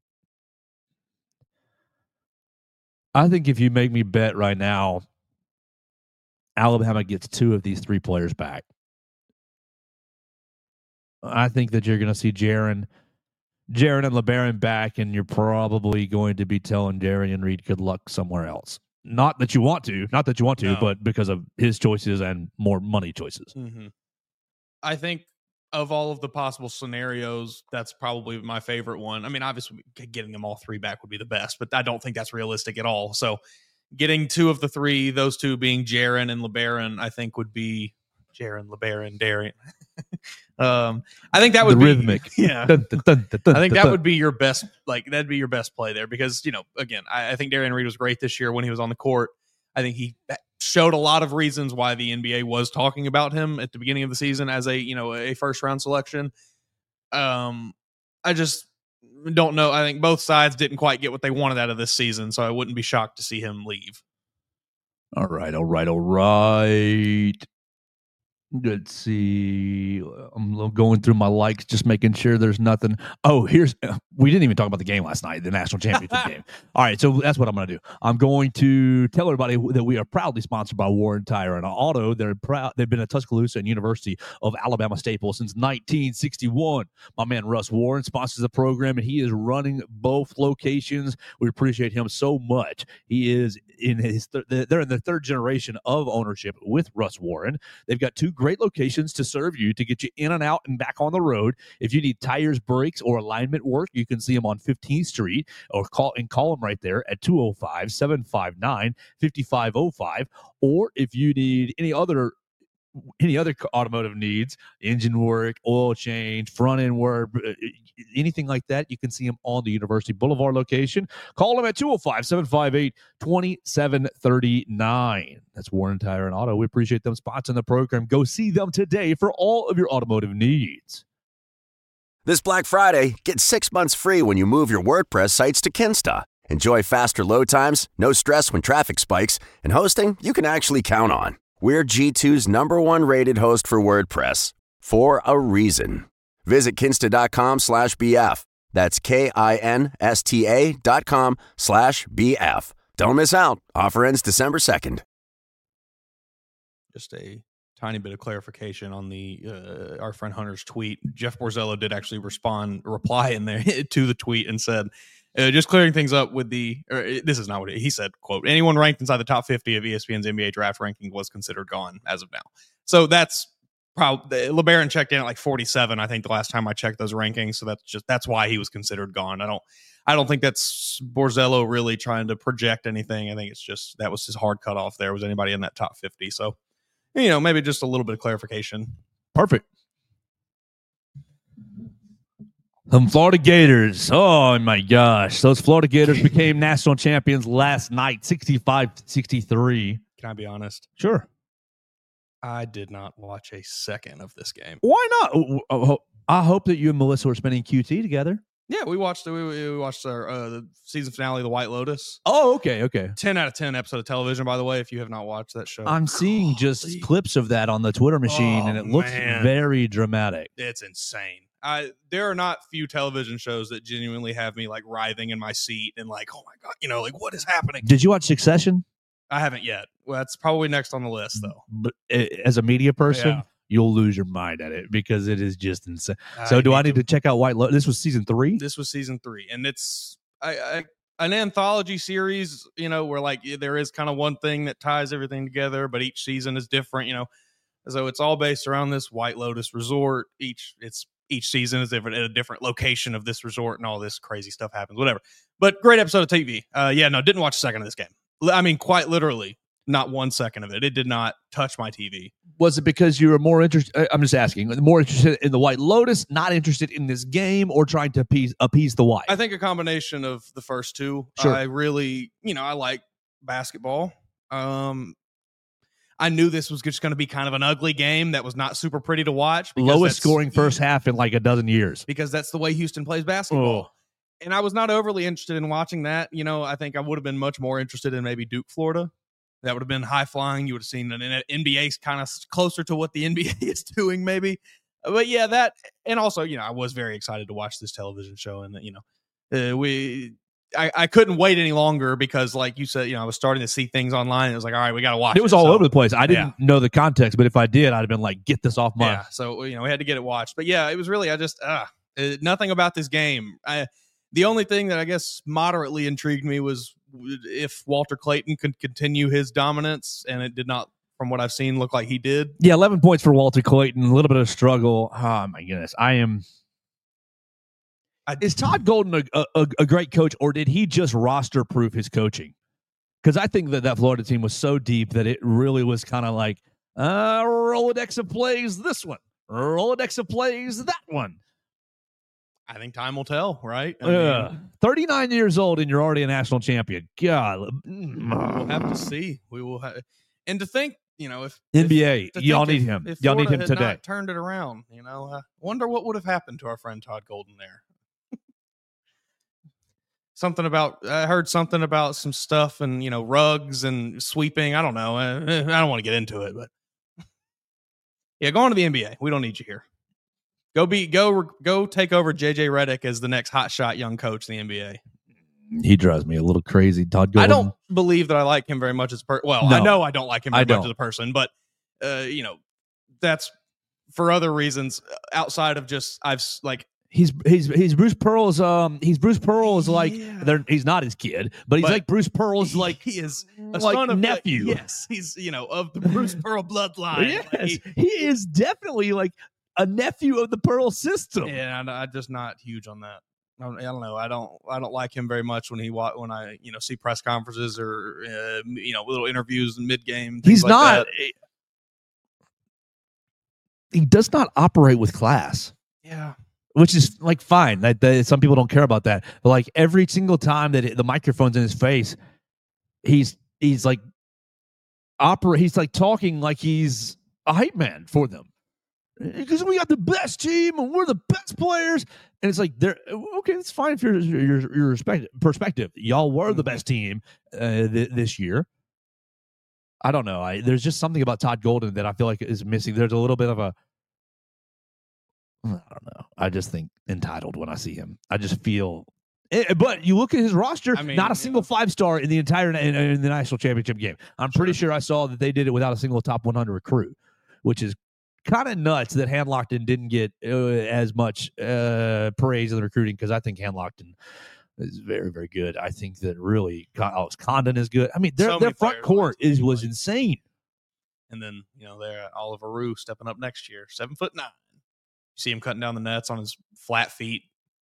I think if you make me bet right now, Alabama gets 2 of these 3 players back. I think that you're going to see Jaron and LeBaron back, and you're probably going to be telling Darian Reed good luck somewhere else. Not that you want to, no. But because of his choices and more money choices. Mm-hmm. I think of all of the possible scenarios, that's probably my favorite one. I mean, obviously, getting them all 3 back would be the best, but I don't think that's realistic at all. So getting 2 of the 3, those 2 being Jaron and LeBaron, I think would be Jaron, LeBaron, Darian. I think that would be rhythmic. Yeah. I think that would be your best, that'd be your best play there because, again, I think Darian Reed was great this year when he was on the court. I think he showed a lot of reasons why the NBA was talking about him at the beginning of the season as a first round selection. I just don't know. I think both sides didn't quite get what they wanted out of this season, so I wouldn't be shocked to see him leave. All right. Let's see. I'm going through my likes, just making sure there's nothing. Oh, we didn't even talk about the game last night, the national championship game. All right, so that's what I'm going to do. I'm going to tell everybody that we are proudly sponsored by Warren Tire and Auto. They've been a Tuscaloosa and University of Alabama staple since 1961. My man Russ Warren sponsors the program, and he is running both locations. We appreciate him so much. He is they're in the 3rd generation of ownership with Russ Warren. They've got 2 great locations to serve you, to get you in and out and back on the road. If you need tires, brakes, or alignment work, you can see them on 15th Street or call them right there at 205-759-5505. Or if you need any other automotive needs, engine work, oil change, front end work, anything like that, you can see them on the University Boulevard location. Call them at 205-758-2739. That's Warren Tire and Auto. We appreciate them sponsoring the program. Go see them today for all of your automotive needs. This Black Friday, get 6 months free when you move your WordPress sites to Kinsta. Enjoy faster load times, no stress when traffic spikes, and hosting you can actually count on. We're G2's #1 rated host for WordPress, for a reason. Visit kinsta.com/BF. That's KINSTA.com/BF. Don't miss out. Offer ends December 2nd. Just a tiny bit of clarification on the our friend Hunter's tweet. Jeff Borzello did actually reply in there to the tweet and said, just clearing things up with this is not what he said, quote, anyone ranked inside the top 50 of ESPN's NBA draft ranking was considered gone as of now. So that's probably, LeBaron checked in at like 47, I think, the last time I checked those rankings. So that's why he was considered gone. I don't think that's Borzello really trying to project anything. I think it's just, that was his hard cutoff there. Was anybody in that top 50? So, maybe just a little bit of clarification. Perfect. Some Florida Gators. Oh, my gosh. Those Florida Gators became national champions last night, 65-63. Can I be honest? Sure. I did not watch a second of this game. Why not? I hope that you and Melissa were spending QT together. Yeah, we watched our the season finale of The White Lotus. Oh, okay. 10 out of 10 episode of television, by the way, if you have not watched that show. I'm seeing just clips of that on the Twitter machine, and it looks very dramatic. It's insane. There are not few television shows that genuinely have me like writhing in my seat and like, oh my God, like what is happening? Did you watch Succession? I haven't yet. Well, that's probably next on the list, though. But as a media person, you'll lose your mind at it because it is just insane. So do I need to check out White Lotus? This was season 3? This was season 3. And it's an anthology series, where like there is kind of one thing that ties everything together, but each season is different, So it's all based around this White Lotus resort. Each season is different at a different location of this resort, and all this crazy stuff happens, whatever. But great episode of TV. Didn't watch a second of this game. I mean, quite literally, not 1 second of it. It did not touch my TV. Was it because you were more interested? I'm just asking. More interested in the White Lotus, not interested in this game, or trying to appease the white? I think a combination of the first two. Sure. I really, I like basketball. I knew this was just going to be kind of an ugly game that was not super pretty to watch. Lowest scoring first half in like a dozen years. Because that's the way Houston plays basketball. Oh. And I was not overly interested in watching that. I think I would have been much more interested in maybe Duke, Florida. That would have been high flying. You would have seen an NBA kind of closer to what the NBA is doing, maybe. But yeah, that, and also, I was very excited to watch this television show, and I couldn't wait any longer because, like you said, I was starting to see things online. It was like, all right, we got to watch. It was all over the place. I didn't know the context, but if I did, I'd have been like, get this off my. Yeah. So we had to get it watched. But yeah, it was really nothing about this game. The only thing that I guess moderately intrigued me was if Walter Clayton could continue his dominance, and it did not, from what I've seen, look like he did. Yeah, 11 points for Walter Clayton. A little bit of struggle. Oh, my goodness. Is Todd Golden a great coach, or did he just roster-proof his coaching? Because I think that Florida team was so deep that it really was kind of like, Rolodex of plays this one. Rolodex of plays that one. I think time will tell, right? 39 years old and you're already a national champion. God. We'll have to see. We will have, and to think, if NBA, y'all need him. Y'all need him today. Not turned it around, wonder what would have happened to our friend Todd Golden there. I heard something about some stuff and, rugs and sweeping. I don't know. I don't want to get into it, but yeah, go on to the NBA. We don't need you here. Go take over JJ Redick as the next hotshot young coach in the NBA. He drives me a little crazy. Todd Golden. I don't believe that I like him very much as a person. Well, no, I know I don't like him very much as a person, but that's for other reasons outside of just he's Bruce Pearl's Bruce Pearl's like he's not his kid, but he's like Bruce Pearl's like he is a like son of nephew. Yes, he's of the Bruce Pearl bloodline. Yes, he is definitely like a nephew of the Pearl system. Yeah, I'm just not huge on that. I don't know. I don't like him very much when I see press conferences or little interviews in mid game. He's not. He does not operate with class. Yeah. Which is like fine. That some people don't care about that, but like every single time that the microphone's in his face, he's like He's like talking like he's a hype man for them. because we got the best team and we're the best players. And it's like, they're okay. It's fine if your perspective. Y'all were the best team this year. I don't know. There's just something about Todd Golden that I feel like is missing. There's a little bit of a, I don't know. I just think entitled when I see him. I just feel. But you look at his roster, not a single 5-star in the entire in the national championship game. I'm pretty sure I saw that they did it without a single top 100 recruit, which is kind of nuts that Hanlockton didn't get as much praise in the recruiting, because I think Hanlockton is very, very good. I think that really Alex Condon is good. I mean, their front court was insane. And then, they're Oliver Rue stepping up next year, 7'9". You see him cutting down the nets on his flat feet.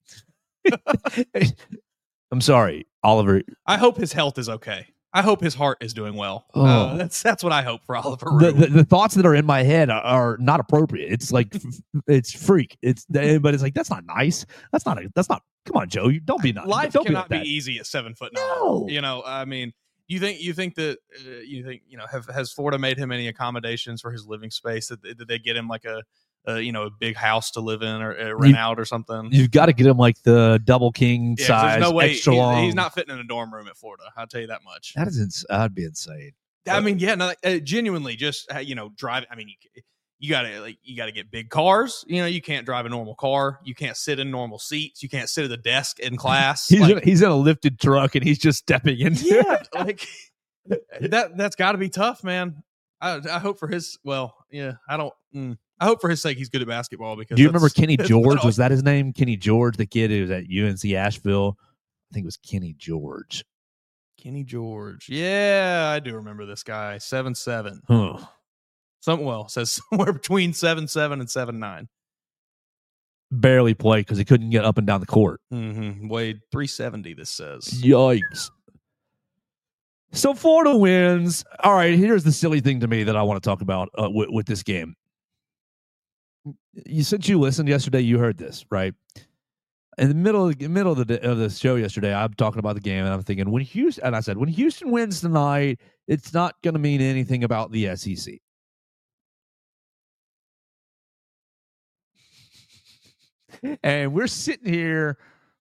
I'm sorry, Oliver. I hope his health is okay. I hope his heart is doing well. That's what I hope for Oliver Rue. The thoughts that are in my head are not appropriate. It's like it's freak. But it's like, that's not nice. That's not. Come on, Joe. Don't be nice. Life don't cannot be be easy at 7'9". No. I mean, you think has Florida made him any accommodations for his living space? Did they get him like a big house to live in or rent out or something? You've got to get him like the double king size. There's no way extra long. He's not fitting in a dorm room at Florida. I'll tell you that much. That'd be insane. I mean, genuinely, just drive. I mean, you gotta get big cars. You can't drive a normal car. You can't sit in normal seats. You can't sit at the desk in class. He's in a lifted truck and he's just stepping into it. Like that's got to be tough, man. I hope for his. Well, yeah, I don't. I hope for his sake he's good at basketball. Because do you remember Kenny George? Was that his name? Kenny George, the kid who was at UNC Asheville. I think it was Kenny George. Kenny George. Yeah, I do remember this guy. 7'7". Huh. Says somewhere between 7'7" and 7'9". Barely played because he couldn't get up and down the court. Mm-hmm. Weighed 370, this says. Yikes. So Florida wins. All right, here's the silly thing to me that I want to talk about with this game. Since you listened yesterday, you heard this, right? In the middle of the show yesterday, I'm talking about the game, and I'm thinking, when Houston wins tonight, it's not going to mean anything about the SEC. And we're sitting here,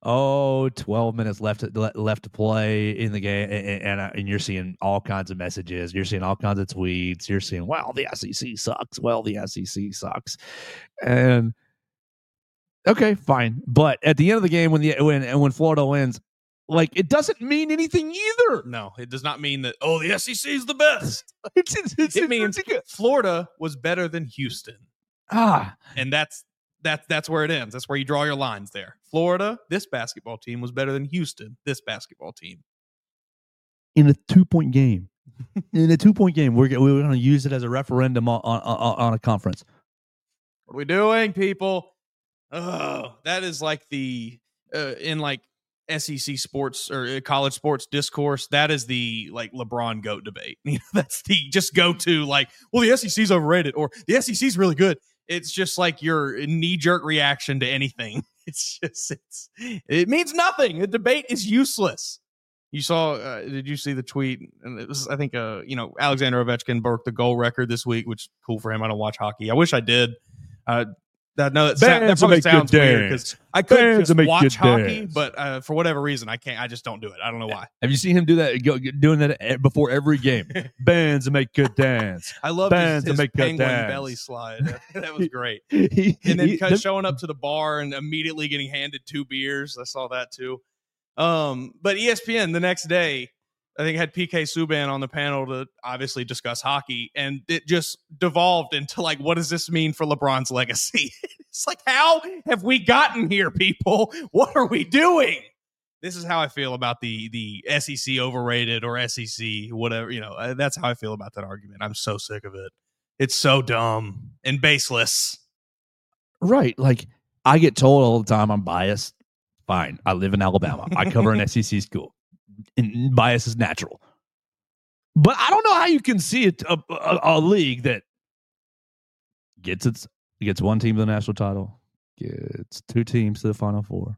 12 minutes left to play in the game, and you're seeing all kinds of messages. You're seeing all kinds of tweets. You're seeing, well, the SEC sucks. Well, the SEC sucks. And okay, fine. But at the end of the game, when Florida wins, like, it doesn't mean anything either. No, it does not mean that, the SEC is the best. It means Florida was better than Houston. And that's where it ends. That's where you draw your lines there. Florida, this basketball team was better than Houston, this basketball team. In a 2-point game. In a 2-point game, we're going to use it as a referendum on a conference. What are we doing, people? Oh, that is like the in like SEC sports or college sports discourse. That is the like LeBron GOAT debate. That's the just go to like, well, the SEC's overrated or the SEC's really good. It's just like your knee-jerk reaction to anything. It means nothing. The debate is useless. You saw, did you see the tweet? And it was, I think, Alexander Ovechkin broke the goal record this week, which is cool for him. I don't watch hockey. I wish I did. That probably sounds weird because I could just watch hockey, but for whatever reason, I can't. I just don't do it. I don't know why. Have you seen him do that? Doing that before every game. Bands that make good dance. I love his penguin belly slide. That was great. And then showing up to the bar and immediately getting handed 2 beers. I saw that too. But ESPN the next day, I think, had PK Subban on the panel to obviously discuss hockey, and it just devolved into like, what does this mean for LeBron's legacy? It's like, how have we gotten here, people? What are we doing? This is how I feel about the SEC overrated or SEC whatever. That's how I feel about that argument. I'm so sick of it. It's so dumb and baseless. Right. Like, I get told all the time I'm biased. Fine. I live in Alabama. I cover an SEC school. And bias is natural. But I don't know how you can see it a league that gets one team to the national title, gets 2 teams to the Final Four,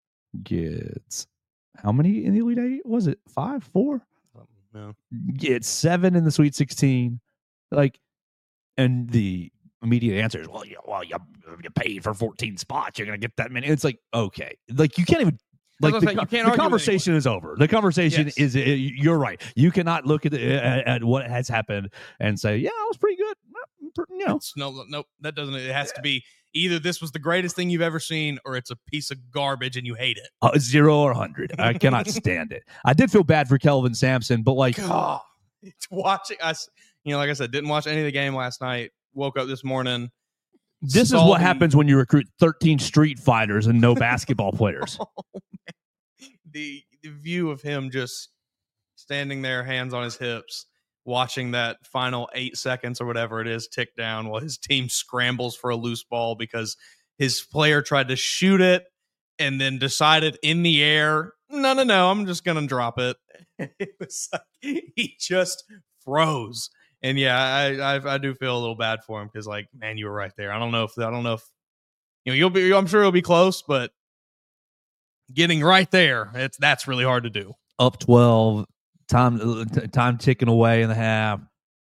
gets how many in the Elite Eight? Was it 5, 4? No. Gets 7 in the Sweet 16. Like, and the immediate answer is, you paid for 14 spots. You're going to get that many. It's like, okay. Like, you can't even. Like the conversation is over. The conversation is you're right. You cannot look at what has happened and say, yeah, it was pretty good. No, that doesn't. It has to be either this was the greatest thing you've ever seen, or it's a piece of garbage and you hate it. 0 or 100. I cannot stand it. I did feel bad for Kelvin Sampson, but like, it's watching us. Like I said, didn't watch any of the game last night. Woke up this morning. This is what happens when you recruit 13 street fighters and no basketball players. The view of him just standing there, hands on his hips, watching that final 8 seconds or whatever it is tick down while his team scrambles for a loose ball because his player tried to shoot it and then decided in the air, no, I'm just going to drop it. It was like he just froze. And yeah, I do feel a little bad for him because, like, man, you were right there. I don't know if I'm sure it'll be close, but getting right there, that's really hard to do. Up 12, time ticking away in the half.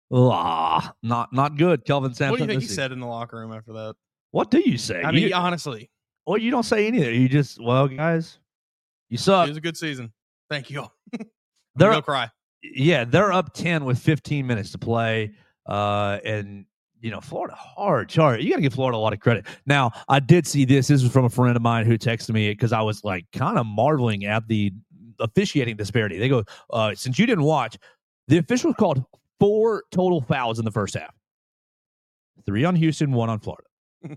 Not good. Kelvin Sampson. What do you think he said in the locker room after that? What do you say? I mean, honestly. Well, you don't say anything. You just, guys, you suck. It was a good season. Thank you all. They'll cry. Yeah, they're up 10 with 15 minutes to play. And, Florida, hard. You got to give Florida a lot of credit. Now, I did see this. This was from a friend of mine who texted me because I was like kind of marveling at the officiating disparity. They go, since you didn't watch, the officials called 4 total fouls in the first half. 3 on Houston, 1 on Florida.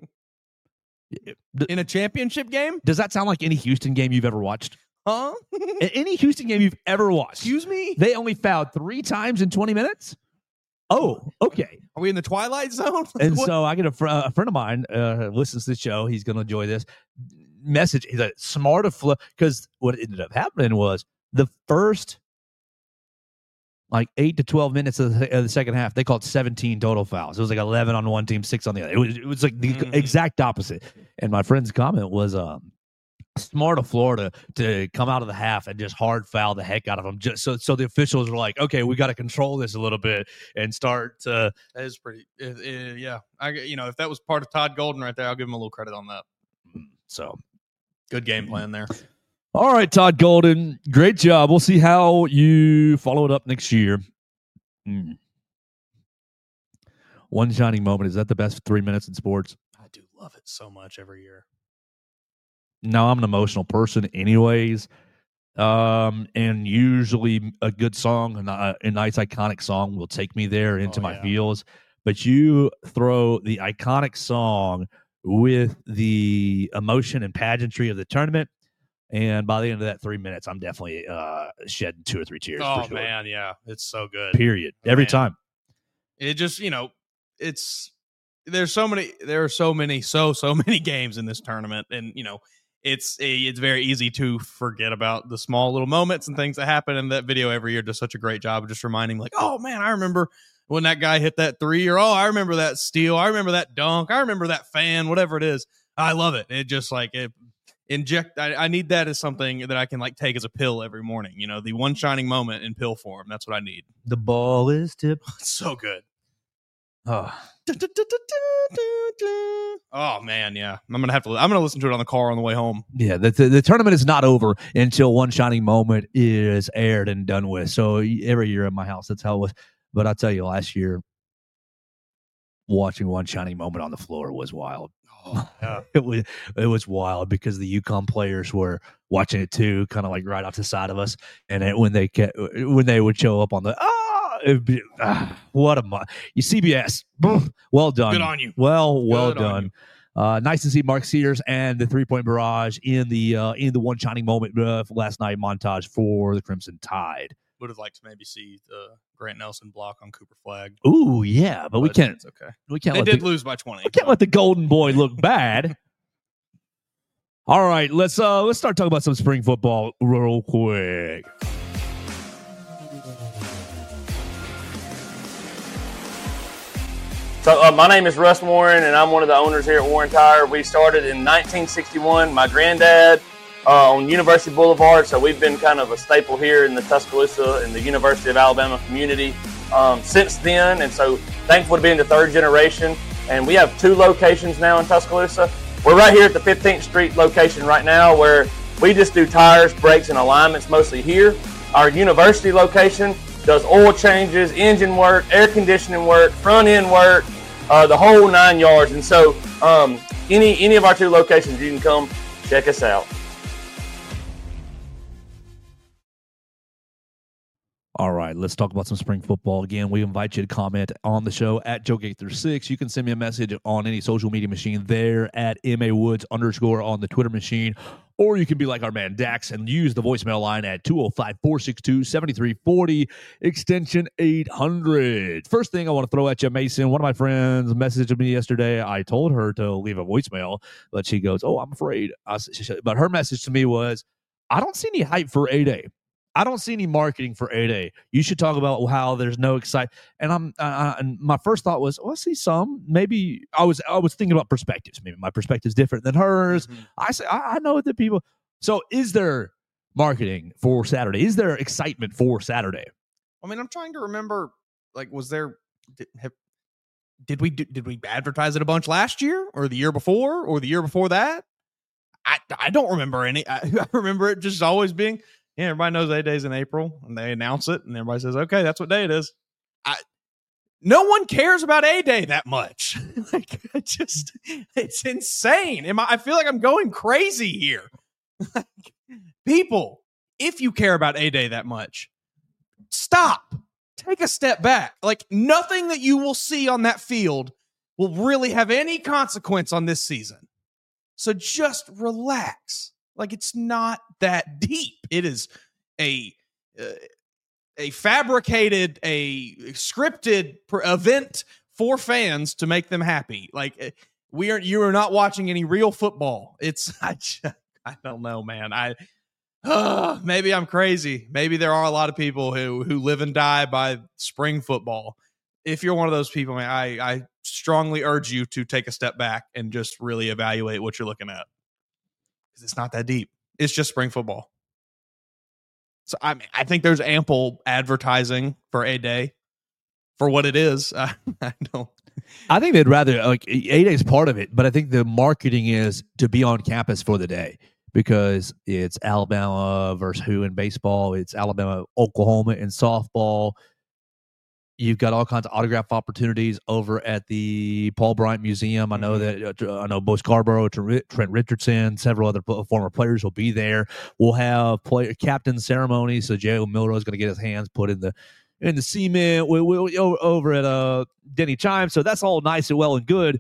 In a championship game? Does that sound like any Houston game you've ever watched? Huh? Any Houston game you've ever watched? Excuse me? They only fouled 3 times in 20 minutes? Oh, okay. Are we in the Twilight Zone? And so I get a friend of mine listens to the show. He's going to enjoy this message. He's like, smart of flow. Because what ended up happening was the first 8 to 12 minutes of the second half, they called 17 total fouls. It was like 11 on one team, 6 on the other. It was like the exact opposite. And my friend's comment was, smart of Florida to come out of the half and just hard foul the heck out of them. Just so the officials were like, okay, we got to control this a little bit and start. That is pretty. Yeah, if that was part of Todd Golden right there, I'll give him a little credit on that. So good game plan there. All right, Todd Golden, great job. We'll see how you follow it up next year. One shining moment. Is that the best 3 minutes in sports? I do love it so much every year. No, I'm an emotional person anyways. And usually a good song, a nice iconic song will take me there into my feels. But you throw the iconic song with the emotion and pageantry of the tournament, and by the end of that 3 minutes, I'm definitely shedding 2 or 3 tears. Oh, sure. Man, yeah. It's so good. Period. Every time. It just, there are so many games in this tournament, and, it's very easy to forget about the small little moments and things that happen. And that video every year does such a great job of just reminding, like, oh man, I remember when that guy hit that 3, or I remember that steal, I remember that dunk, I remember that fan, whatever it is. I love it. It just I need that as something that I can take as a pill every morning. The one shining moment in pill form. That's what I need. The ball is tipped. So good. Oh. Oh man, yeah. I'm gonna listen to it on the car on the way home. Yeah, the tournament is not over until One Shining Moment is aired and done with. So every year at my house, that's how it was. But I'll tell you, last year, watching One Shining Moment on the floor was wild. Oh, yeah. It was wild because the UConn players were watching it too, kind of right off the side of us. And when they would show up on the what a CBS. Well done. Good on you. Well done. Nice to see Mark Sears and the 3-point barrage in the One Shining Moment last night montage for the Crimson Tide. Would have liked to maybe see the Grant Nelson block on Cooper Flag. Ooh, yeah, but we can't. It's okay. We can't. They did lose by 20. We can't let the Golden Boy look bad. All right, let's start talking about some spring football real quick. So my name is Russ Warren, and I'm one of the owners here at Warren Tire. We started in 1961. My granddad on University Boulevard, so we've been kind of a staple here in the Tuscaloosa and the University of Alabama community since then. And so thankful to be in the third generation. and we have 2 locations now in Tuscaloosa. We're right here at the 15th Street location right now, where we just do tires, brakes, and alignments mostly here. Our university location does oil changes, engine work, air conditioning work, front end work, the whole 9 yards. And so any of our 2 locations, you can come check us out. All right, let's talk about some spring football. Again, we invite you to comment on the show at JoeGaither6. You can send me a message on any social media machine there at MAWoods_ on the Twitter machine. Or you can be like our man Dax and use the voicemail line at 205-462-7340, extension 800. First thing I want to throw at you, Mason, one of my friends messaged me yesterday. I told her to leave a voicemail, but she goes, "Oh, I'm afraid." But her message to me was, "I don't see any hype for A-Day. I don't see any marketing for A-Day. You should talk about how there's no excitement." And and my first thought was, "Well, I see some. Maybe I was thinking about perspectives. Maybe my perspective's different than hers." Mm-hmm. I know that people. So, is there marketing for Saturday? Is there excitement for Saturday? I mean, I'm trying to remember. Like, was there? Did we advertise it a bunch last year, or the year before, or the year before that? I don't remember any. I remember it just always being. Yeah, everybody knows A-Day's in April, and they announce it, and everybody says, "Okay, that's what day it is." No one cares about A-Day that much. Like, it's insane. I feel like I'm going crazy here. People, if you care about A-Day that much, stop. Take a step back. Like, nothing that you will see on that field will really have any consequence on this season. So just relax. Like, it's not that deep. It is a fabricated, a scripted event for fans to make them happy. Like, you are not watching any real football. I don't know, man. Maybe I'm crazy. Maybe there are a lot of people who live and die by spring football. If you're one of those people, man, I strongly urge you to take a step back and just really evaluate what you're looking at. Because it's not that deep. It's just spring football. So I think there's ample advertising for A-Day for what it is. I don't. I think they'd rather, like, A-Day is part of it, but I think the marketing is to be on campus for the day, because it's Alabama versus who in baseball. It's Alabama, Oklahoma in softball. You've got all kinds of autograph opportunities over at the Paul Bryant Museum. I know that Bo Scarborough, Trent Richardson, several other former players will be there. We'll have captain ceremony, so Jay Milroe is going to get his hands put in the cement. We'll over at Denny Chimes. So that's all nice and well and good.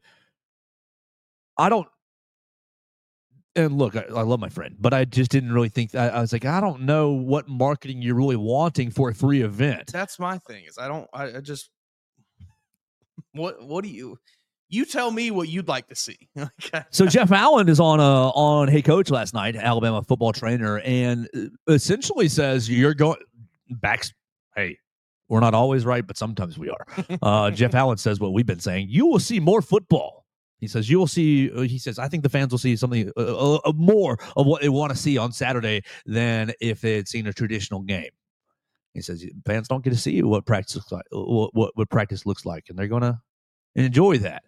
And look, I love my friend, but I just didn't really think. I was like, I don't know what marketing you're really wanting for a free event. That's my thing. Is I just what do you tell me what you'd like to see? So Jeff Allen is on Hey Coach last night, Alabama football trainer, and essentially says you're going back. Hey, we're not always right, but sometimes we are. Jeff Allen says what we've been saying. You will see more football. He says, you will see, he says, I think the fans will see something more of what they want to see on Saturday than if they had seen a traditional game. He says, fans don't get to see what practice looks like, what practice looks like, and they're going to enjoy that.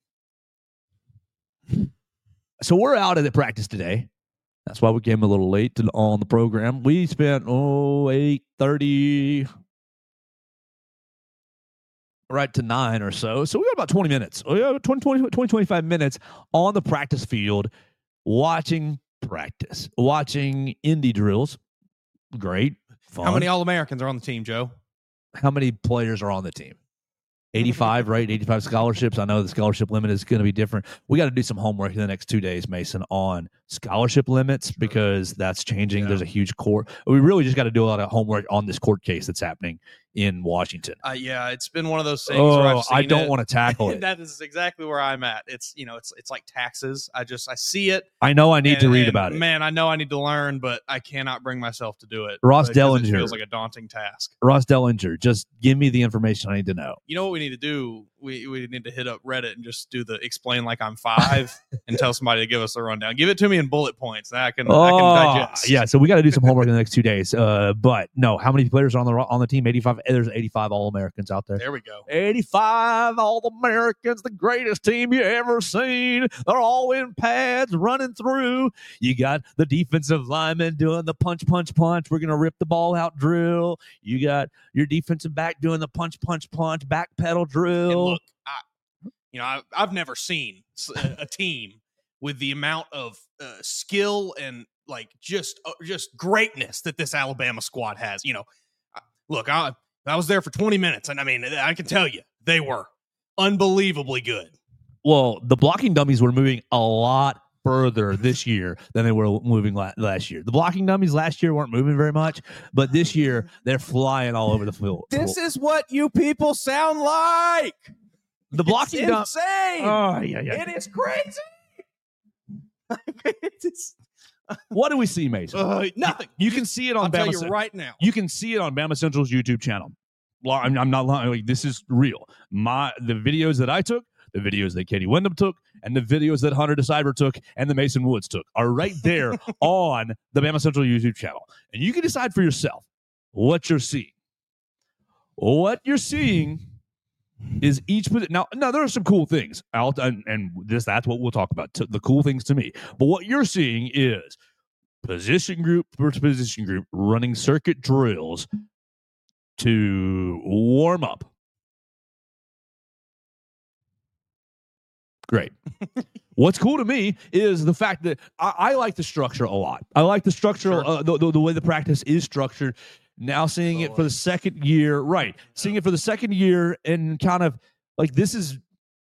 So we're out at the practice today. That's why we came a little late on the program. We spent, 8:30 right to 9 or so. So we got about 20 minutes. We got 25 minutes on the practice field watching practice, watching indie drills. Great. Fun. How many All-Americans are on the team, Joe? How many players are on the team? 85, right? 85 scholarships. I know the scholarship limit is going to be different. We got to do some homework in the next 2 days, Mason, on scholarship limits, because that's changing. Yeah. There's a huge court. We really just got to do a lot of homework on this court case that's happening in Washington. Yeah, it's been one of those things where I've seen I don't want to tackle it. That is exactly where I'm at. It's it's like taxes. I see it. I know I need to read about it. Man, I know I need to learn, but I cannot bring myself to do it. Ross Dellinger. It feels like a daunting task. Ross Dellinger, just give me the information I need to know. You know what we need to do? we need to hit up Reddit and just do the explain like I'm 5 and tell somebody to give us a rundown. Give it to me in bullet points. I can digest. Yeah, so we got to do some homework in the next 2 days. But no, how many players are on the team? 85. There's 85 All-Americans out there. There we go. 85 All-Americans, the greatest team you ever seen. They're all in pads running through. You got the defensive lineman doing the punch. We're going to rip the ball out drill. You got your defensive back doing the punch, back pedal drill. And look, I've never seen a team with the amount of skill and like just greatness that this Alabama squad has. Look, I was there for 20 minutes, and I mean, I can tell you they were unbelievably good. Well, the blocking dummies were moving a lot further this year than they were moving last year. The blocking dummies last year weren't moving very much, but this year they're flying all over the field. This is what you people sound like. The blocking dummies. Insane. Oh, yeah. It is crazy. What do we see, Mason? Nothing. You can see it on I'll Bama tell you right now. You can see it on Bama Central's YouTube channel. I'm not lying. Like, this is real. The videos that I took, the videos that Katie Wyndham took, and the videos that Hunter DeCyber took and the Mason Woods took are right there on the Bama Central YouTube channel. And you can decide for yourself what you're seeing. What you're seeing is each now there are some cool things out, and that's what we'll talk about, the cool things to me. But what you're seeing is position group versus position group running circuit drills to warm up. Great. What's cool to me is the fact that I like the structure a lot. I like the structure, Sure. the way the practice is structured. Now seeing it for the second year, right? Seeing it for the second year, and kind of like, this is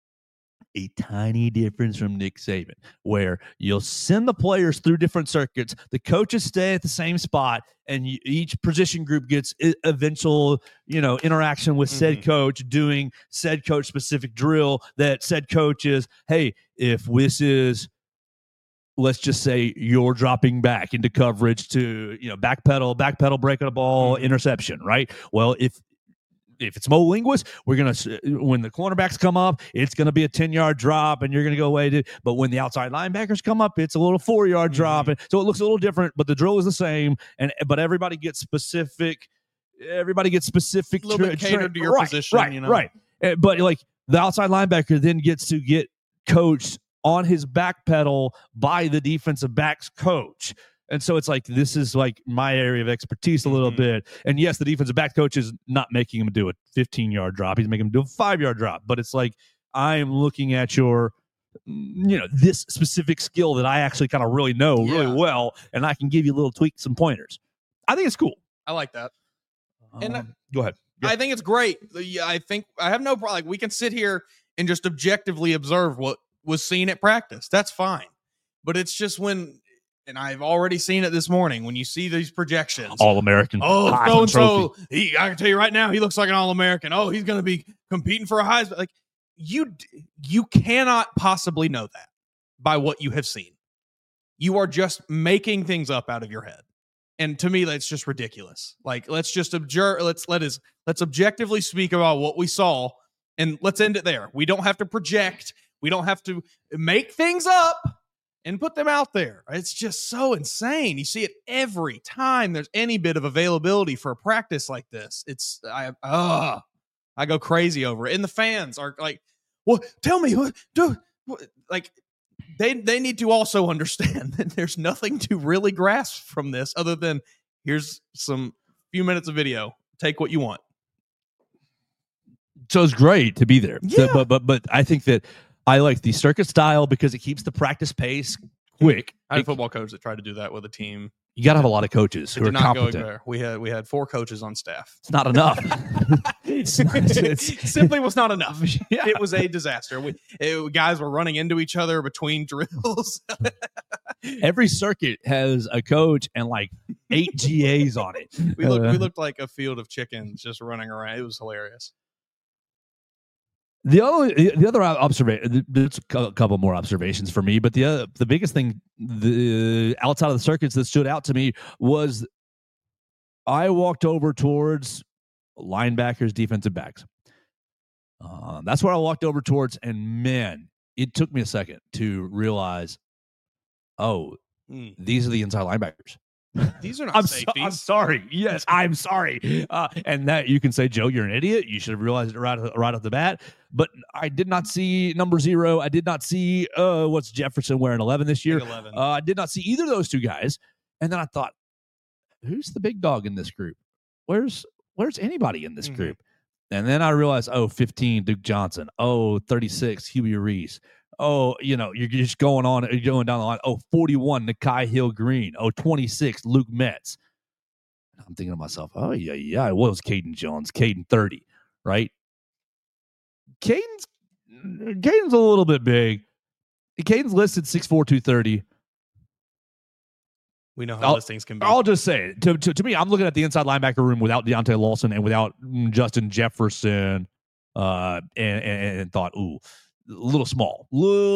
a tiny difference from Nick Saban, where you'll send the players through different circuits. The coaches stay at the same spot, and each position group gets eventual, interaction with said coach, doing said coach specific drill. That said coach is, hey, if this is, let's just say you're dropping back into coverage to, back pedal, breaking a ball, interception, right? Well, if it's Mo Linguist, we're going to, when the cornerbacks come up, it's going to be a 10-yard drop, and you're going to go away. But when the outside linebackers come up, it's a little 4-yard drop. And so it looks a little different, but the drill is the same. But everybody gets specific. Everybody gets specific. A little bit catered to your position. Right. But like, the outside linebacker then gets to get coached on his back pedal by the defensive backs coach. And so it's like, this is like my area of expertise a little bit. And yes, the defensive back coach is not making him do a 15-yard drop. He's making him do a 5-yard drop. But it's like, I am looking at your, this specific skill that I actually kind of really know really well, and I can give you little tweaks and pointers. I think it's cool. I like that. And go ahead. I think it's great. I think I have no problem. Like, we can sit here and just objectively observe what was seen at practice. That's fine. But it's just when, and I've already seen it this morning, when you see these projections. All-American. Oh, so I can tell you right now, he looks like an All-American. Oh, he's going to be competing for a Heisman. Like, you cannot possibly know that by what you have seen. You are just making things up out of your head. And to me, that's just ridiculous. Like, let's just observe. Let's objectively speak about what we saw, and let's end it there. We don't have to project. We don't have to make things up and put them out there. It's just so insane. You see it every time there's any bit of availability for a practice like this. I go crazy over it. And the fans are like, well, tell me, like, they need to also understand that there's nothing to really grasp from this other than, here's some few minutes of video. Take what you want. So it's great to be there. Yeah. So, but I think that I like the circuit style because it keeps the practice pace quick. I had a football coach that tried to do that with a team. You got to have a lot of coaches who are competent. There. We had 4 coaches on staff. It's not enough. It simply was not enough. Yeah. It was a disaster. Guys were running into each other between drills. Every circuit has a coach and like 8 GAs on it. We looked like a field of chickens just running around. It was hilarious. The other observation, there's a couple more observations for me, but the biggest thing, outside of the circuits that stood out to me was, I walked over towards linebackers, defensive backs. That's where I walked over towards, and man, it took me a second to realize, these are the inside linebackers. These are not safeties. I'm sorry. Yes, I'm sorry. And that you can say, Joe, you're an idiot. You should have realized it right off the bat. But I did not see number 0. I did not see what's Jefferson wearing 11 this year. 11. I did not see either of those two guys. And then I thought, who's the big dog in this group? Where's anybody in this group? And then I realized, 15, Duke Johnson. 36, Huey Reese. You're just going on, you're going down the line. 41, Nikhai Hill-Green. 26, Luke Metz. And I'm thinking to myself, yeah, it was Caden Jones. Caden 30, right? Caden's a little bit big. Caden's listed 6'4", 230. We know how listings can be. I'll just say it. To me, I'm looking at the inside linebacker room without Deontay Lawson and without Justin Jefferson, and thought, ooh, a little small.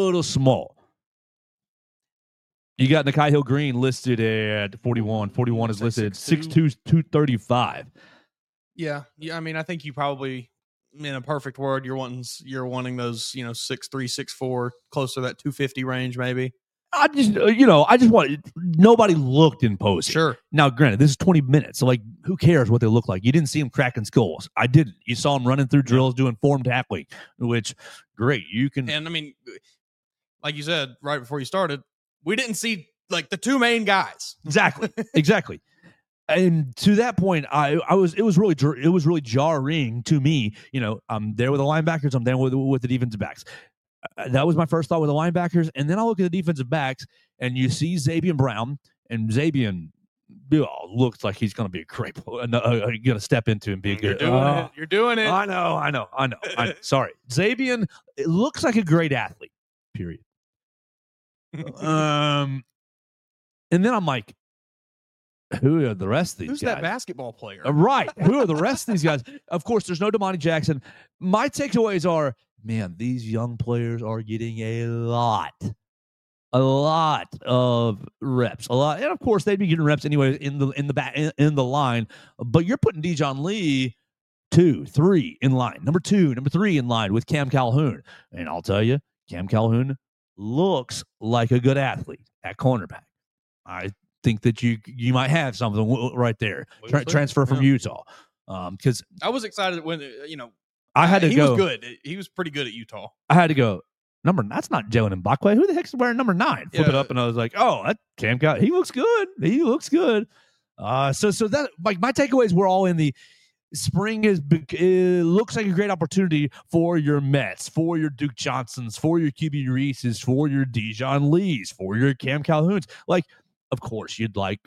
You got Nikhai Hill-Green listed at 41. 41 is listed 6'2", 235. Yeah. I mean, I think you probably, in a perfect world, you're wanting those, 6'3", 6'4", close to that 250 range, maybe. I just want, nobody looked imposing. Sure. Now, granted, this is 20 minutes, so like, who cares what they look like? You didn't see them cracking skulls. I didn't. You saw them running through drills, doing form tackling, which, great. You can. And I mean, like you said right before you started, we didn't see like the two main guys. Exactly. And to that point, it was really jarring to me. I'm there with the linebackers. I'm there with the defensive backs. That was my first thought with the linebackers. And then I look at the defensive backs, and you see Zabian Brown, and Zabian looks like he's going to be a great, going to step into and be a good. You're doing it. I know. Sorry. Zabian, it looks like a great athlete, period. And then I'm like, who are the rest of these guys? Who's that basketball player? Right. Who are the rest of these guys? Of course, there's no Damani Jackson. My takeaways are, man, these young players are getting a lot of reps, and of course they'd be getting reps anyway in the line. But you're putting Dijon Lee 2, 3 in line, number 2, number 3 in line with Cam Calhoun, and I'll tell you, Cam Calhoun looks like a good athlete at cornerback. I think that you might have something right there. Transfer from Utah, because I was excited when I had to go. He was good. He was pretty good at Utah. I had to go. That's not Jalen Mbakwe. Who the heck's wearing number 9? Flip it up, and I was like, that Cam Calhoun. He looks good. So that, like, my takeaways were all in the spring. It looks like a great opportunity for your Mets, for your Duke Johnsons, for your QB Reeses, for your Dijon Lees, for your Cam Calhouns. Like, of course, you'd like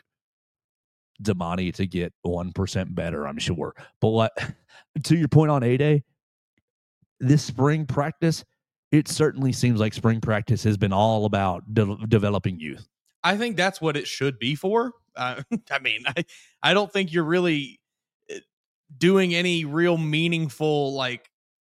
Damani to get 1% better, I'm sure. But to your point on A-Day, this spring practice, it certainly seems like spring practice has been all about developing youth. I think that's what it should be for. I don't think you're really doing any real meaningful, like,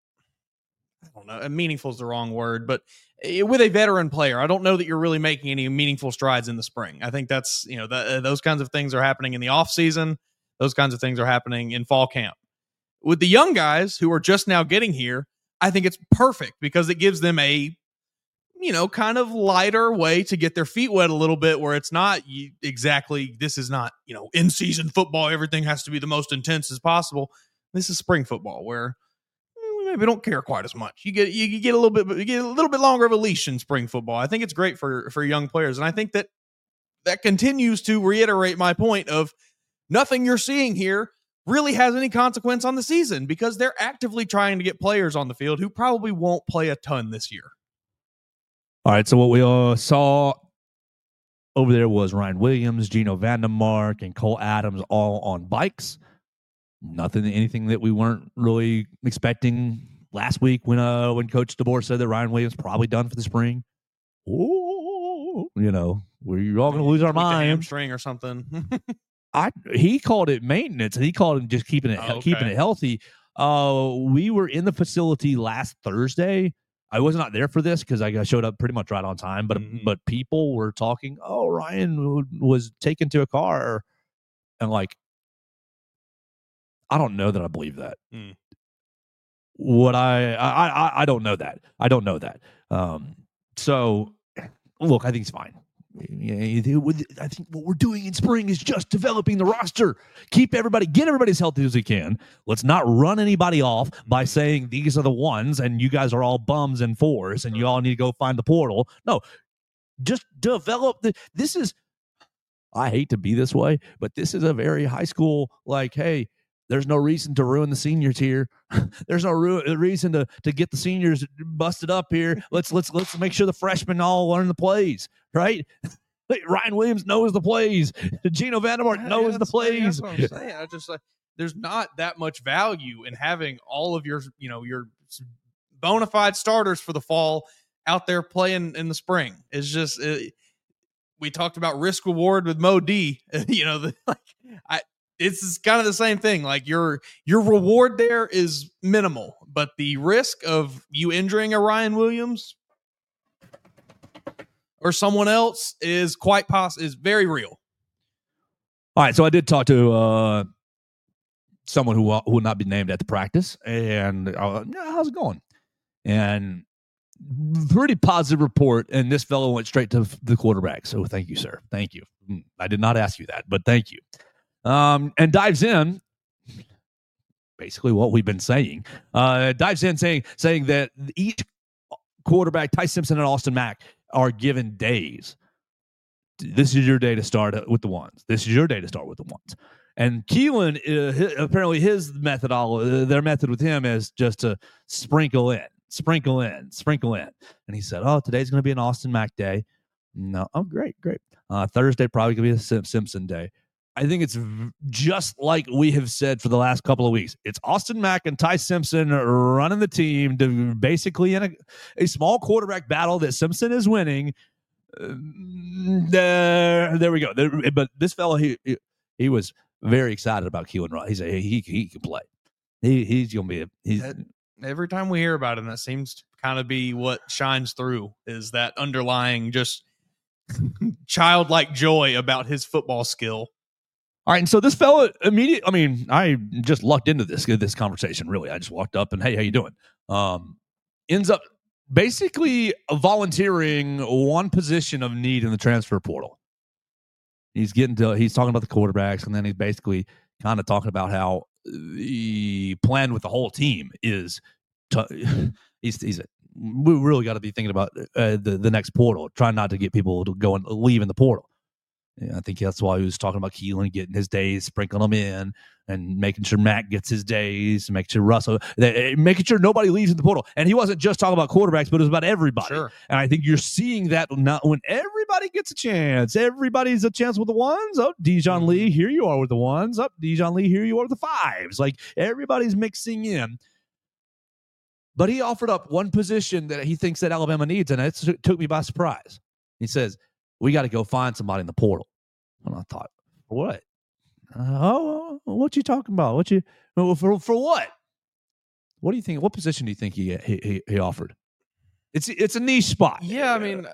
I don't know, meaningful is the wrong word, but with a veteran player, I don't know that you're really making any meaningful strides in the spring. I think that's, those kinds of things are happening in the off season. Those kinds of things are happening in fall camp. With the young guys who are just now getting here, I think it's perfect because it gives them a, kind of lighter way to get their feet wet a little bit, where it's not this is not, in season football. Everything has to be the most intense as possible. This is spring football where we maybe don't care quite as much. You get a little bit longer of a leash in spring football. I think it's great for young players. And I think that continues to reiterate my point of nothing you're seeing here really has any consequence on the season, because they're actively trying to get players on the field who probably won't play a ton this year. All right, so what we saw over there was Ryan Williams, Gino Vandermark, and Cole Adams all on bikes. Anything that we weren't really expecting last week when Coach DeBoer said that Ryan Williams probably done for the spring. Oh, we're all going to lose our minds. Hamstring or something. He called it maintenance, and he called it just keeping it healthy. We were in the facility last Thursday. I was not there for this because I showed up pretty much right on time. But people were talking. Oh, Ryan was taken to a car, and like, I don't know that I believe that. what I don't know that. I don't know that. So look, I think it's fine. I think what we're doing in spring is just developing the roster. Get everybody as healthy as we can. Let's not run anybody off by saying these are the ones and you guys are all bums and fours and you all need to go find the portal. No, just develop this is, I hate to be this way, but this is a very high school, like, hey, there's no reason to ruin the seniors here. There's no reason to get the seniors busted up here. Let's make sure the freshmen all learn the plays, right? Ryan Williams knows the plays. Gino Vandermark knows the plays. That's what I'm saying. I just there's not that much value in having all of your bona fide starters for the fall out there playing in the spring. It's just we talked about risk reward with Mo D. It's kind of the same thing. Like your reward there is minimal, but the risk of you injuring a Ryan Williams or someone else is is very real. All right, so I did talk to someone who will not be named at the practice, and how's it going? And pretty positive report. And this fellow went straight to the quarterback. So thank you, sir. Thank you. I did not ask you that, but thank you. And dives in basically what we've been saying. Dives in saying that each quarterback, Ty Simpson and Austin Mack, are given days. This is your day to start with the ones. This is your day to start with the ones. And Keelan, apparently his methodology, their method with him is just to sprinkle in. And he said, oh, today's going to be an Austin Mack day. No, oh, great. Thursday probably going to be a Simpson day. I think it's just like we have said for the last couple of weeks. It's Austin Mack and Ty Simpson running the team to basically in a small quarterback battle that Simpson is winning. There we go. But this fellow, he was very excited about Keelan Rudd. He said he can play. He's going to be every time we hear about him, that seems to kind of be what shines through, is that underlying just childlike joy about his football skill. All right, and so this fella I just lucked into this conversation, really. I just walked up and, hey, how you doing? Ends up basically volunteering one position of need in the transfer portal. He's talking about the quarterbacks, and then he's basically kind of talking about how the plan with the whole team is we really got to be thinking about the next portal, trying not to get people to go and leave in the portal. Yeah, I think that's why he was talking about Keelan getting his days, sprinkling them in, and making sure Matt gets his days, and making sure Russell, making sure nobody leaves in the portal. And he wasn't just talking about quarterbacks, but it was about everybody. Sure. And I think you're seeing that now when everybody gets a chance. Everybody's a chance with the ones. Oh, Dijon Lee, here you are with the ones. Up, Dijon Lee, here you are with the fives. Like everybody's mixing in. But he offered up one position that he thinks that Alabama needs, and it took me by surprise. He says, we got to go find somebody in the portal. And I thought, for what? What you talking about? For what? What do you think? What position do you think he offered? It's a niche spot. Yeah, I mean,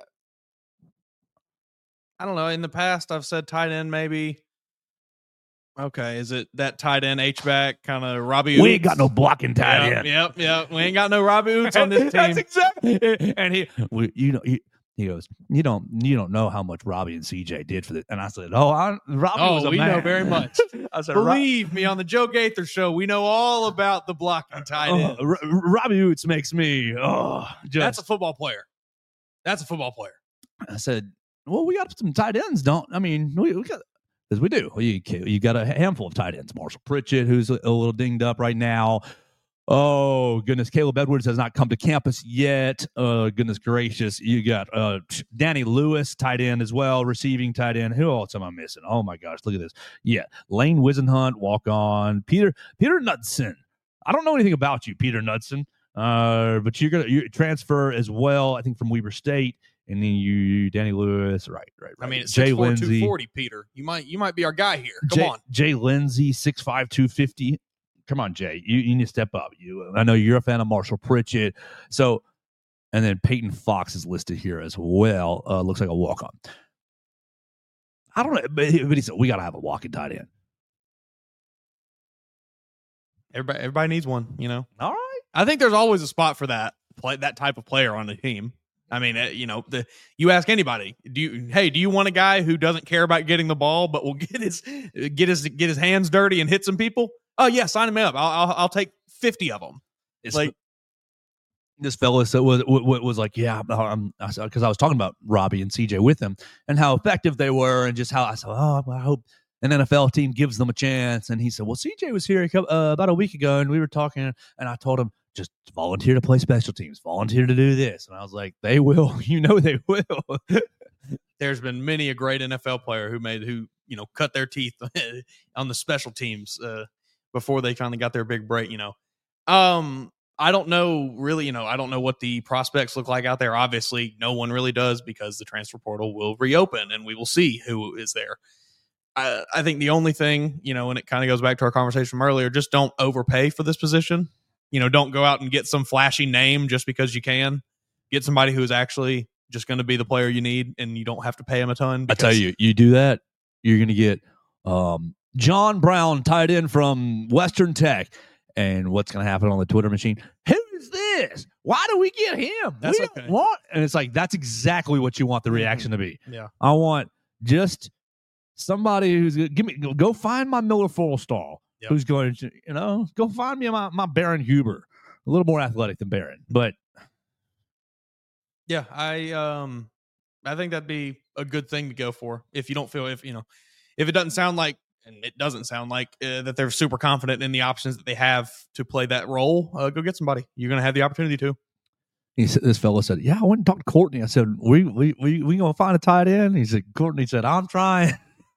I don't know. In the past, I've said tight end maybe. Okay, is it that tight end H-back kind of Robbie Oots? We ain't got no blocking tight end. Yep. We ain't got no Robbie Oots on this team. That's exactly. And he goes, you don't know how much Robbie and CJ did for this. And I said, Robbie was a we man. know very much. I said, believe me, on the Joe Gaither show, we know all about the blocking tight end. Robbie Oots makes me that's a football player. That's a football player. I said, well, we got some tight ends, we got, as we do. You got a handful of tight ends. Marshall Pritchett, who's a little dinged up right now. Oh, goodness. Caleb Edwards has not come to campus yet. Goodness gracious. You got Danny Lewis, tight end as well, receiving tight end. Who else am I missing? Oh, my gosh. Look at this. Yeah. Lane Wisenhunt, walk on. Peter Knudsen. I don't know anything about you, Peter Knudsen, but you transfer as well, I think, from Weber State. And then you, Danny Lewis, right. I mean, it's 6'4", 240, Peter. You might be our guy here. Come on. Jay Lindsay, 6'5", 250. Come on, Jay. You need to step up. I know you're a fan of Marshall Pritchett. So, and then Peyton Fox is listed here as well. Looks like a walk-on. I don't know, but he said we got to have a walking tight end. Everybody needs one, All right. I think there's always a spot for that type of player on the team. I mean, you ask anybody, do you want a guy who doesn't care about getting the ball but will get his hands dirty and hit some people? Oh yeah, sign him up. I'll take 50 of them. It's like this fella was like, yeah, because I was talking about Robbie and CJ with him and how effective they were, and just how I said, oh, I hope an NFL team gives them a chance. And he said, well, CJ was here about a week ago, and we were talking, and I told him, just volunteer to play special teams, volunteer to do this. And I was like, they will, they will. There's been many a great NFL player who cut their teeth on the special teams before they finally got their big break. I don't know really, I don't know what the prospects look like out there. Obviously, no one really does, because the transfer portal will reopen and we will see who is there. I think the only thing, and it kind of goes back to our conversation from earlier, just don't overpay for this position. Don't go out and get some flashy name just because you can. Get somebody who is actually just going to be the player you need, and you don't have to pay him a ton. I tell you, you do that, you're going to get John Brown, tight end from Western Tech. And what's going to happen on the Twitter machine? Who's this? Why do we get him? That's we okay. Want? And it's like, that's exactly what you want the reaction to be. Yeah. I want just somebody who's go find my Miller Forrestal. Yep. Who's going to, go find me my Baron Huber, a little more athletic than Baron, but yeah, I think that'd be a good thing to go for. If you don't feel, if it doesn't sound like, and it doesn't sound like that they're super confident in the options that they have to play that role, go get somebody. You're going to have the opportunity to. This fellow said, yeah, I went and talked to Courtney. I said, we going to find a tight end? He said, Courtney said, I'm trying.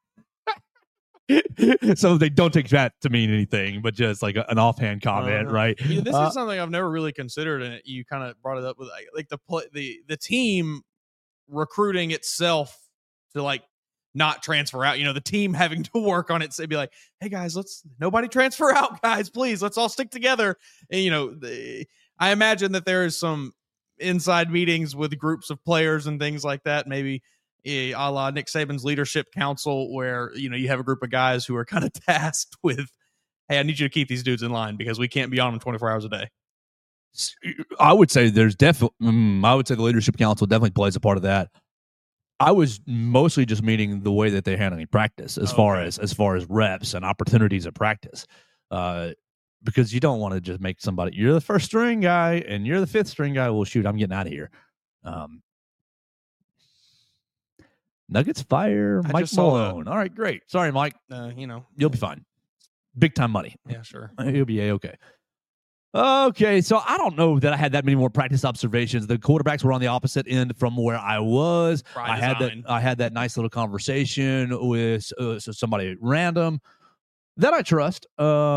So they don't take that to mean anything, but just like an offhand comment, right? Yeah, this is something I've never really considered, and you kind of brought it up with like the team recruiting itself to like not transfer out. The team having to work on it, so be like, hey guys, nobody transfer out, guys, please, let's all stick together. And I imagine that there is some inside meetings with groups of players and things like that, maybe a la Nick Saban's leadership council, where you have a group of guys who are kind of tasked with, hey, I need you to keep these dudes in line because we can't be on them 24 hours a day. I would say there's definitely, I would say the leadership council definitely plays a part of that. I was mostly just meaning the way that they're handling practice, as far as reps and opportunities at practice, because you don't want to just make somebody, you're the first string guy and you're the fifth string guy. Well, shoot, I'm getting out of here. Nuggets fire Mike Malone. All right, great. Sorry, Mike. You'll be fine. Big time money. Yeah, sure. You'll be okay. Okay, so I don't know that I had that many more practice observations. The quarterbacks were on the opposite end from where I was. I had that nice little conversation with somebody random that I trust.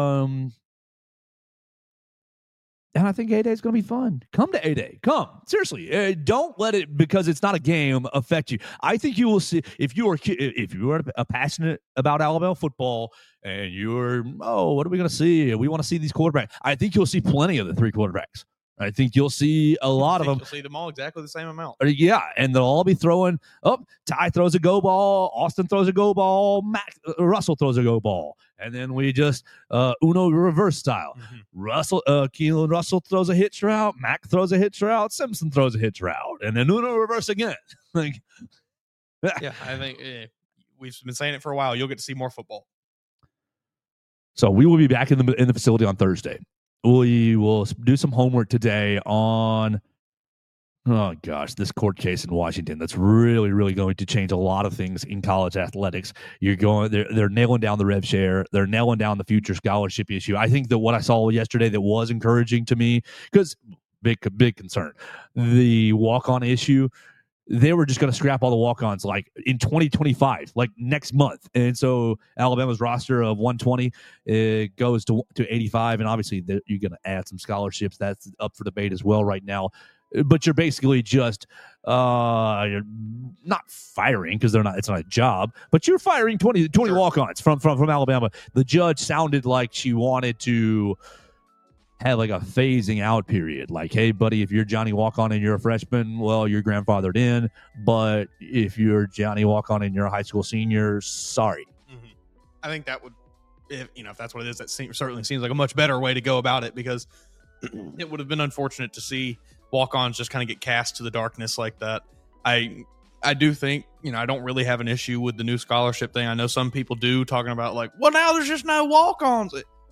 And I think A-Day is going to be fun. Come to A-Day. Come. Seriously. Don't let it, because it's not a game, affect you. I think you will see, if you are passionate about Alabama football and you're, what are we going to see? We want to see these quarterbacks. I think you'll see plenty of the three quarterbacks. I think you'll see a lot of them. You'll see them all exactly the same amount. Yeah, and they'll all be throwing. Ty throws a go ball. Austin throws a go ball. Russell throws a go ball. And then we just Uno reverse style. Mm-hmm. Keelan Russell throws a hitch route. Mac throws a hitch route. Simpson throws a hitch route. And then Uno reverse again. Yeah, I think we've been saying it for a while. You'll get to see more football. So we will be back in the facility on Thursday. We will do some homework today on, this court case in Washington that's really, really going to change a lot of things in college athletics. They're nailing down the rev share. They're nailing down the future scholarship issue. I think that what I saw yesterday that was encouraging to me, because big concern, the walk-on issue. They were just going to scrap all the walk-ons like in 2025, like next month. And so Alabama's roster of 120 goes to 85. And obviously you're going to add some scholarships. That's up for debate as well right now. But you're basically just you're not firing, because it's not a job, but you're firing 20 walk-ons from Alabama. The judge sounded like she wanted to have like a phasing out period. Like, hey, buddy, if you're Johnny Walk-On and you're a freshman, well, you're grandfathered in. But if you're Johnny Walk-On and you're a high school senior, sorry. Mm-hmm. I think that would, if that's what it is, that certainly seems like a much better way to go about it, because it would have been unfortunate to see walk-ons just kind of get cast to the darkness like that. I do think, I don't really have an issue with the new scholarship thing. I know some people do, talking about like, well, now there's just no walk-ons.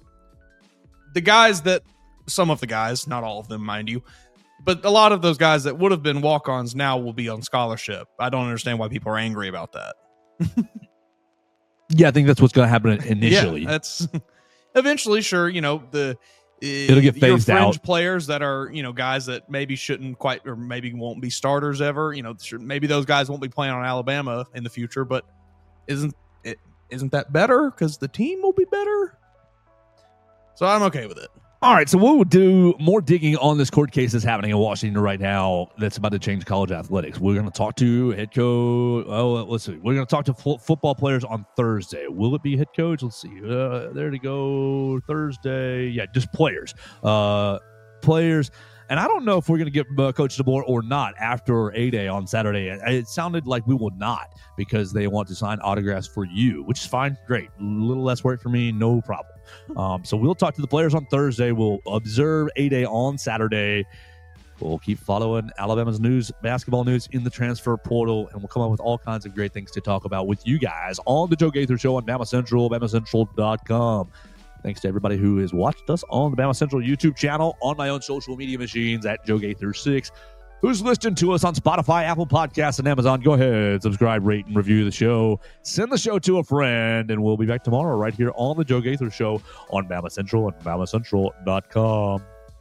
Some of the guys, not all of them, mind you, but a lot of those guys that would have been walk-ons now will be on scholarship. I don't understand why people are angry about that. Yeah, I think that's what's going to happen initially. Yeah, that's eventually, sure. It'll get phased your fringe out. Players that are, guys that maybe shouldn't quite, or maybe won't be starters ever. Maybe those guys won't be playing on Alabama in the future. But isn't that better? Because the team will be better. So I'm okay with it. All right, so we'll do more digging on this court case that's happening in Washington right now that's about to change college athletics. We're going to talk to head coach. Oh, let's see. We're going to talk to football players on Thursday. Will it be head coach? Let's see. There to go. Thursday. Yeah, just players. Players. And I don't know if we're going to get Coach DeBoer or not after A-Day on Saturday. It sounded like we will not because they want to sign autographs for you, which is fine. Great. A little less work for me. No problem. So we'll talk to the players on Thursday. We'll observe A-Day on Saturday. We'll keep following Alabama's news, basketball news in the transfer portal, and we'll come up with all kinds of great things to talk about with you guys on the Joe Gaither Show on Bama Central, BamaCentral.com. Thanks to everybody who has watched us on the Bama Central YouTube channel, on my own social media machines at Joe Gaither6. Who's listening to us on Spotify, Apple Podcasts, and Amazon? Go ahead, subscribe, rate, and review the show. Send the show to a friend, and we'll be back tomorrow right here on the Joe Gaither Show on Bama Central and BamaCentral.com.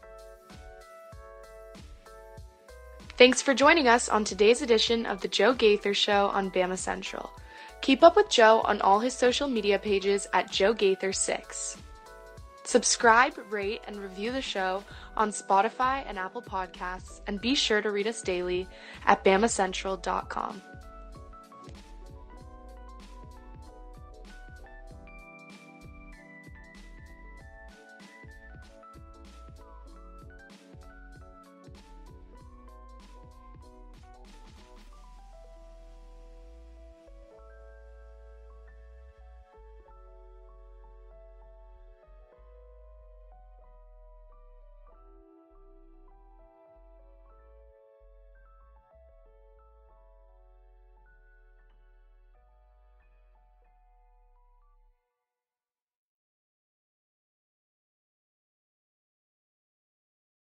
Thanks for joining us on today's edition of the Joe Gaither Show on Bama Central. Keep up with Joe on all his social media pages at Joe Gaither6. Subscribe, rate, and review the show on Spotify and Apple Podcasts, and be sure to read us daily at BamaCentral.com.